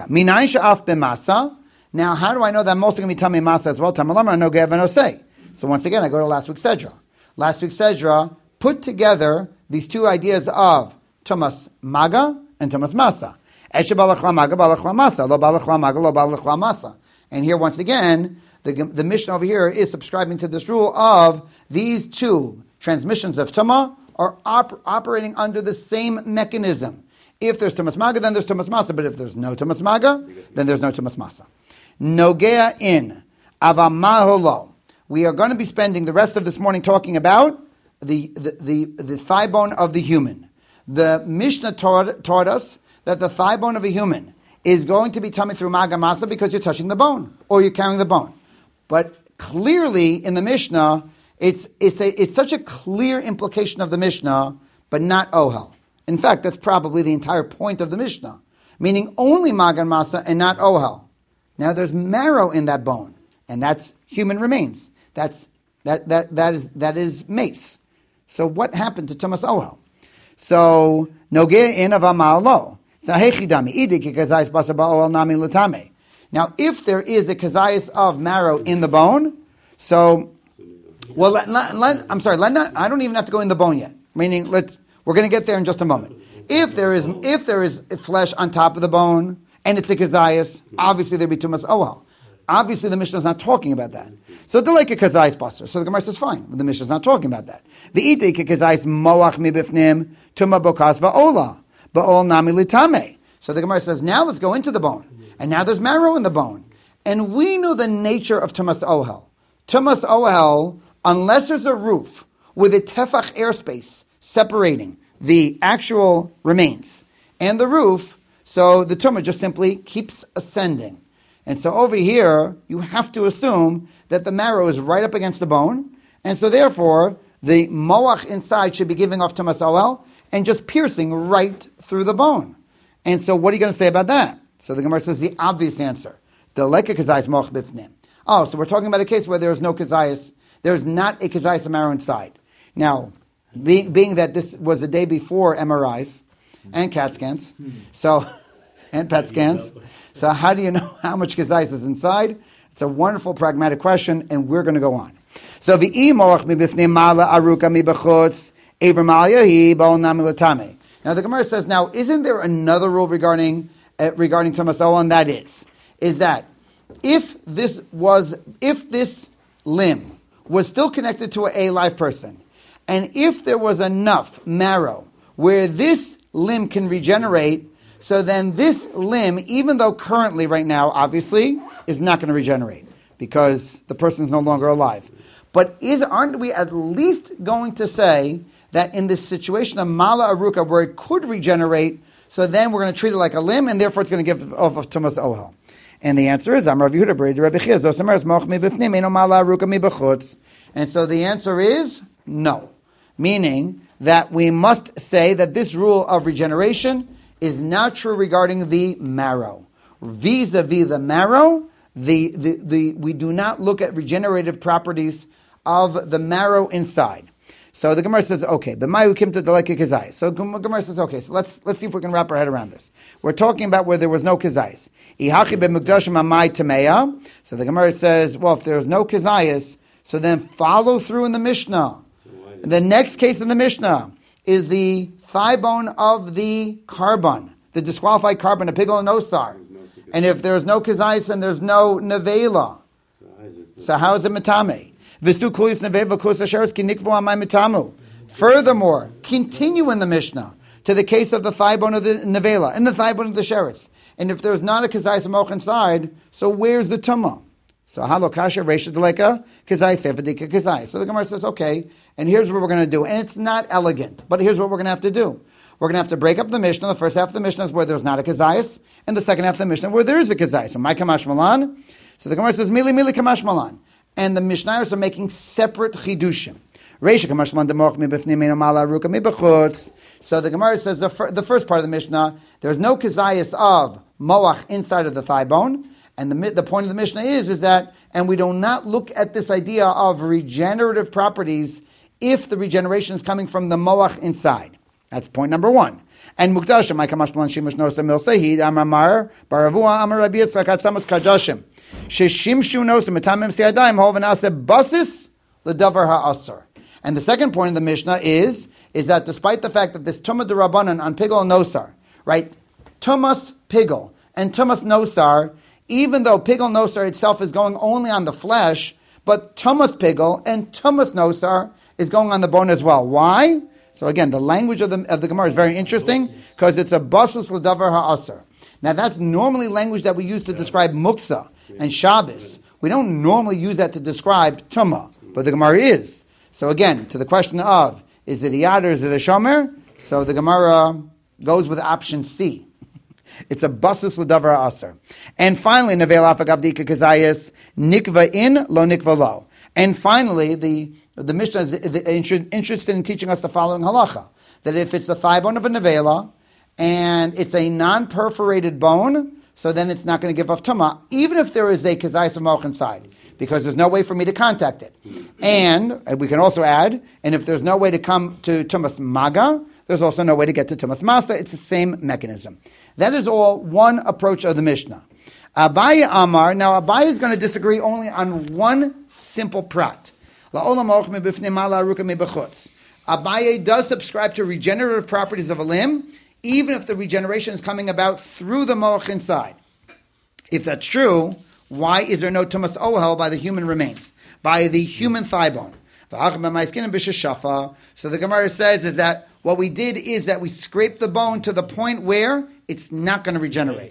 A: I know that I'm also going to be Tamei Masa as well? Tamalama no Gev no say. So once again, I go to last week's Sedra. Last week's Sedra put together these two ideas of Tumas Maga and Tumas Masa. Eshe balachla maga balachla masa, lo balachla maga lo balachla masa. And here, once again, the, the Mishnah over here is subscribing to this rule of these two transmissions of Tumah are op- operating under the same mechanism. If there's Tumas Maga, then there's Tumas Masa. But if there's no Tumas Maga, then there's no Tumas Masa. Nogea in avamaholo. We are going to be spending the rest of this morning talking about the, the, the, the thigh bone of the human. The Mishnah taught, taught us that the thigh bone of a human is going to be tummy through maga masa because you're touching the bone or you're carrying the bone. But clearly in the Mishnah, it's it's a it's such a clear implication of the Mishnah, but not ohel. In fact, that's probably the entire point of the Mishnah, meaning only maga masa and not ohel. Now there's marrow in that bone, and that's human remains. That's that that that is that is mace. So what happened to tumas ohel? So nogeh in avamal lo. Now, if there is a kazayas of marrow in the bone, so, well, let, let, let, I'm sorry, let not, I don't even have to go in the bone yet. Meaning, let's, we're going to get there in just a moment. If there is, if there is flesh on top of the bone and it's a kazayas, obviously there'd be tumas ohel. Obviously, the Mishnah is not talking about that. So the like a kazayis baser. So the Gemara says, fine, the Mishnah is not talking about that. V'ite kazayis moach mi bifnim tuma bokas va'ola ba'ol nami litame. So the Gemara says, now let's go into the bone, and now there's marrow in the bone, and we know the nature of tumas ohel. Tumas ohel, unless there's a roof with a tefach airspace separating the actual remains and the roof, so the tumah just simply keeps ascending. And so over here, you have to assume that the marrow is right up against the bone, and so therefore, the moach inside should be giving off tumas ohel and just piercing right through the bone. And so what are you going to say about that? So the Gemara says the obvious answer. The leka kazayis moach bifnim. Oh, so we're talking about a case where there is no kazayis, there's not a kazayis marrow inside. Now, being, being that this was the day before M R Is and CAT scans, so and PET scans, so how do you know how much kazayis is inside? It's a wonderful pragmatic question, and we're going to go on. So v'i moach mi bifnim mala aruka mi b'chutz ever malyahi ba'ol nami l'tamei. Now the Gemara says, now isn't there another rule regarding uh, regarding tumas ohel, and that is is that if this was if this limb was still connected to a live person, and if there was enough marrow where this limb can regenerate, so then this limb, even though currently right now, obviously, is not going to regenerate because the person is no longer alive. But is aren't we at least going to say that in this situation of mala aruka, where it could regenerate, so then we're going to treat it like a limb, and therefore it's going to give off of tumas ohel? And the answer is, Amar Rav Yehuda B'Rei Rabbi Chia, Zos Amar Moach mi b'fnim, Eino mala aruka mi b'chutz. And so the answer is no, meaning that we must say that this rule of regeneration is not true regarding the marrow. Vis-a-vis the marrow, the, the, the, we do not look at regenerative properties of the marrow inside. So the Gemara says, okay, but Mayu Kimta Deleke Kazais. So Gemara says, okay, so let's let's see if we can wrap our head around this. We're talking about where there was no Kazais. Ihachi be Mukdashim Amai Tameya. So the Gemara says, well, if there is no Kazais, so then follow through in the Mishnah. The next case in the Mishnah is the thigh bone of the carbon, the disqualified carbon, a pigol and osar. And if there's no Kazais and there's no Nevela, so how is it Matame? Furthermore, continue in the Mishnah to the case of the thigh bone of the nevela and the thigh bone of the sheretz. And if there's not a kazayis moch inside, so where's the tumah? So halo kasha reisha deleka kazayis sefadika kazayis. So the Gemara says, okay, and here's what we're going to do. And it's not elegant, but here's what we're going to have to do. We're going to have to break up the Mishnah. The first half of the Mishnah is where there's not a kazayis, and the second half of the Mishnah where there is a kazayis. So my kamash malan. So the Gemara says, mili mili kamash malan. And the Mishnayos are making separate chidushim. So the Gemara says the, fir- the first part of the Mishnah, there's no kazayas of moach inside of the thigh bone, and the the point of the Mishnah is is that, and we do not look at this idea of regenerative properties if the regeneration is coming from the moach inside. That's point number one. And mukdashim, my kamashmalan shimush nosa milsehid amar baravua amar Rabbi Yitzchak atzamus kadashim. Sheshimshu nosim etamim siadayim hovanase basis ledavar ha'asar. And the second point of the Mishnah is is that despite the fact that this tumah derabanan on pigol and nosar, right, tumas pigol and tumas nosar, even though pigol nosar itself is going only on the flesh, but tumas pigol and tumas nosar is going on the bone as well. Why? So again, the language of the of the Gemara is very interesting because it's a basus ledavar ha'asar. Now that's normally language that we use to describe muksa and Shabbos. We don't normally use that to describe tumah, but the Gemara is. So again, to the question of, is it a yad or is it a shomer? So the Gemara goes with option C. It's a basis l'davar aser. And finally, nevel afagavdika kazayas nikva in lo nikva lo. And finally, the the Mishnah is interested in teaching us the following halacha: that if it's the thigh bone of a nevela and it's a non-perforated bone, so then it's not going to give off tumah, even if there is a kazayas moch inside, because there's no way for me to contact it. And we can also add, and if there's no way to come to tumas maga, there's also no way to get to tumas masa. It's the same mechanism. That is all one approach of the Mishnah. Abaye Amar, now Abaye is going to disagree only on one simple prat. Abaye does subscribe to regenerative properties of a limb, even if the regeneration is coming about through the moach inside. If that's true, Why is there no tumas ohel by the human remains, by the human thigh bone? So the Gemara says is that what we did is that we scraped the bone to the point where it's not going to regenerate.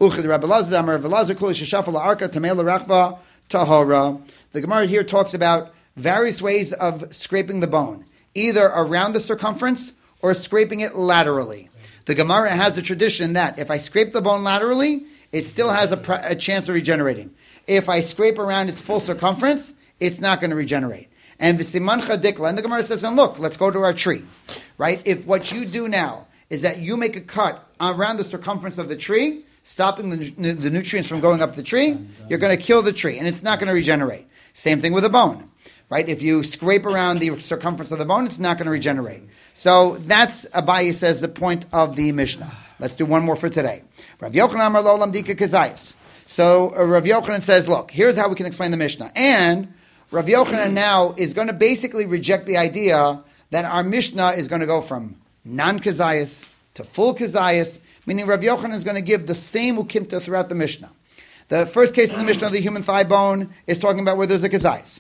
A: The Gemara here talks about various ways of scraping the bone, either around the circumference or scraping it laterally. The Gemara has a tradition that if I scrape the bone laterally, it still has a, pr- a chance of regenerating. If I scrape around its full circumference, it's not going to regenerate. And v'simancha dikla, and the Gemara says, and look, let's go to our tree, right? If what you do now is that you make a cut around the circumference of the tree, stopping the, the nutrients from going up the tree, you're going to kill the tree, and it's not going to regenerate. Same thing with a bone, right? If you scrape around the circumference of the bone, it's not going to regenerate. So that's, Abaye says, the point of the Mishnah. Let's do one more for today. Rav Yochanan Amar Lo Lamdika Kazayas. So uh, Rav Yochanan says, look, here's how we can explain the Mishnah. And Rav Yochanan now is going to basically reject the idea that our Mishnah is going to go from non-Kazayas to full Kazayas, meaning Rav Yochanan is going to give the same ukimta throughout the Mishnah. The first case in the Mishnah of the human thigh bone is talking about where there's a Kazayas.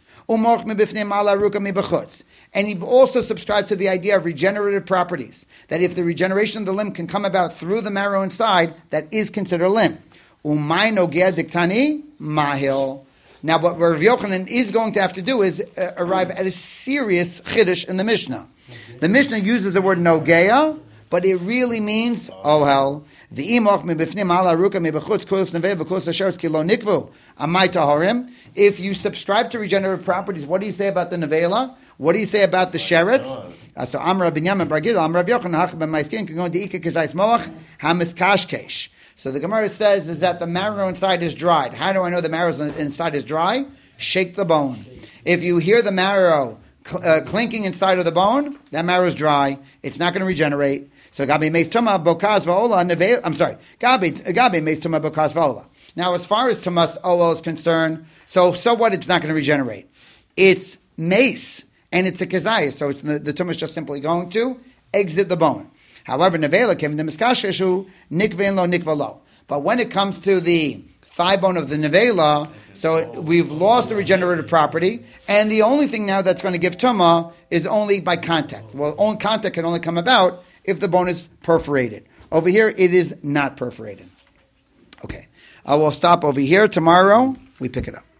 A: And he also subscribes to the idea of regenerative properties, that if the regeneration of the limb can come about through the marrow inside, that is considered a limb. Mahil. Now, what Rav Yochanan is going to have to do is uh, arrive at a serious chiddush in the Mishnah. The Mishnah uses the word nogea, but it really means ohel. If you subscribe to regenerative properties, what do you say about the nevela? What do you say about the sheretz? Uh, so Amar Binyamin Bargil, Amar Rav Yochanan, Hach ben Maiskin, can go into Ika Kazais Moach, Hamis Kashkesh. So the Gemara says is that the marrow inside is dried. How do I know the marrow inside is dry? Shake the bone. If you hear the marrow cl- uh, clinking inside of the bone, that marrow is dry. It's not going to regenerate. So Gabi meis tuma bokaz va'ola nevel. I'm sorry. Gabi Gabi meis tuma bokaz va'ola. Now, as far as tumas oel is concerned, so so what? It's not going to regenerate. It's mace and it's a kazayas. So it's, the, the tumah is just simply going to exit the bone. However, nevela came to miskasheshu nikvein lo nikva lo. But when it comes to the thigh bone of the nevela, so it, we've lost the regenerative property, and the only thing now that's going to give tumah is only by contact. Well, only contact can only come about if the bone is perforated. Over here, it is not perforated. Okay, I will stop over here. Tomorrow, we pick it up.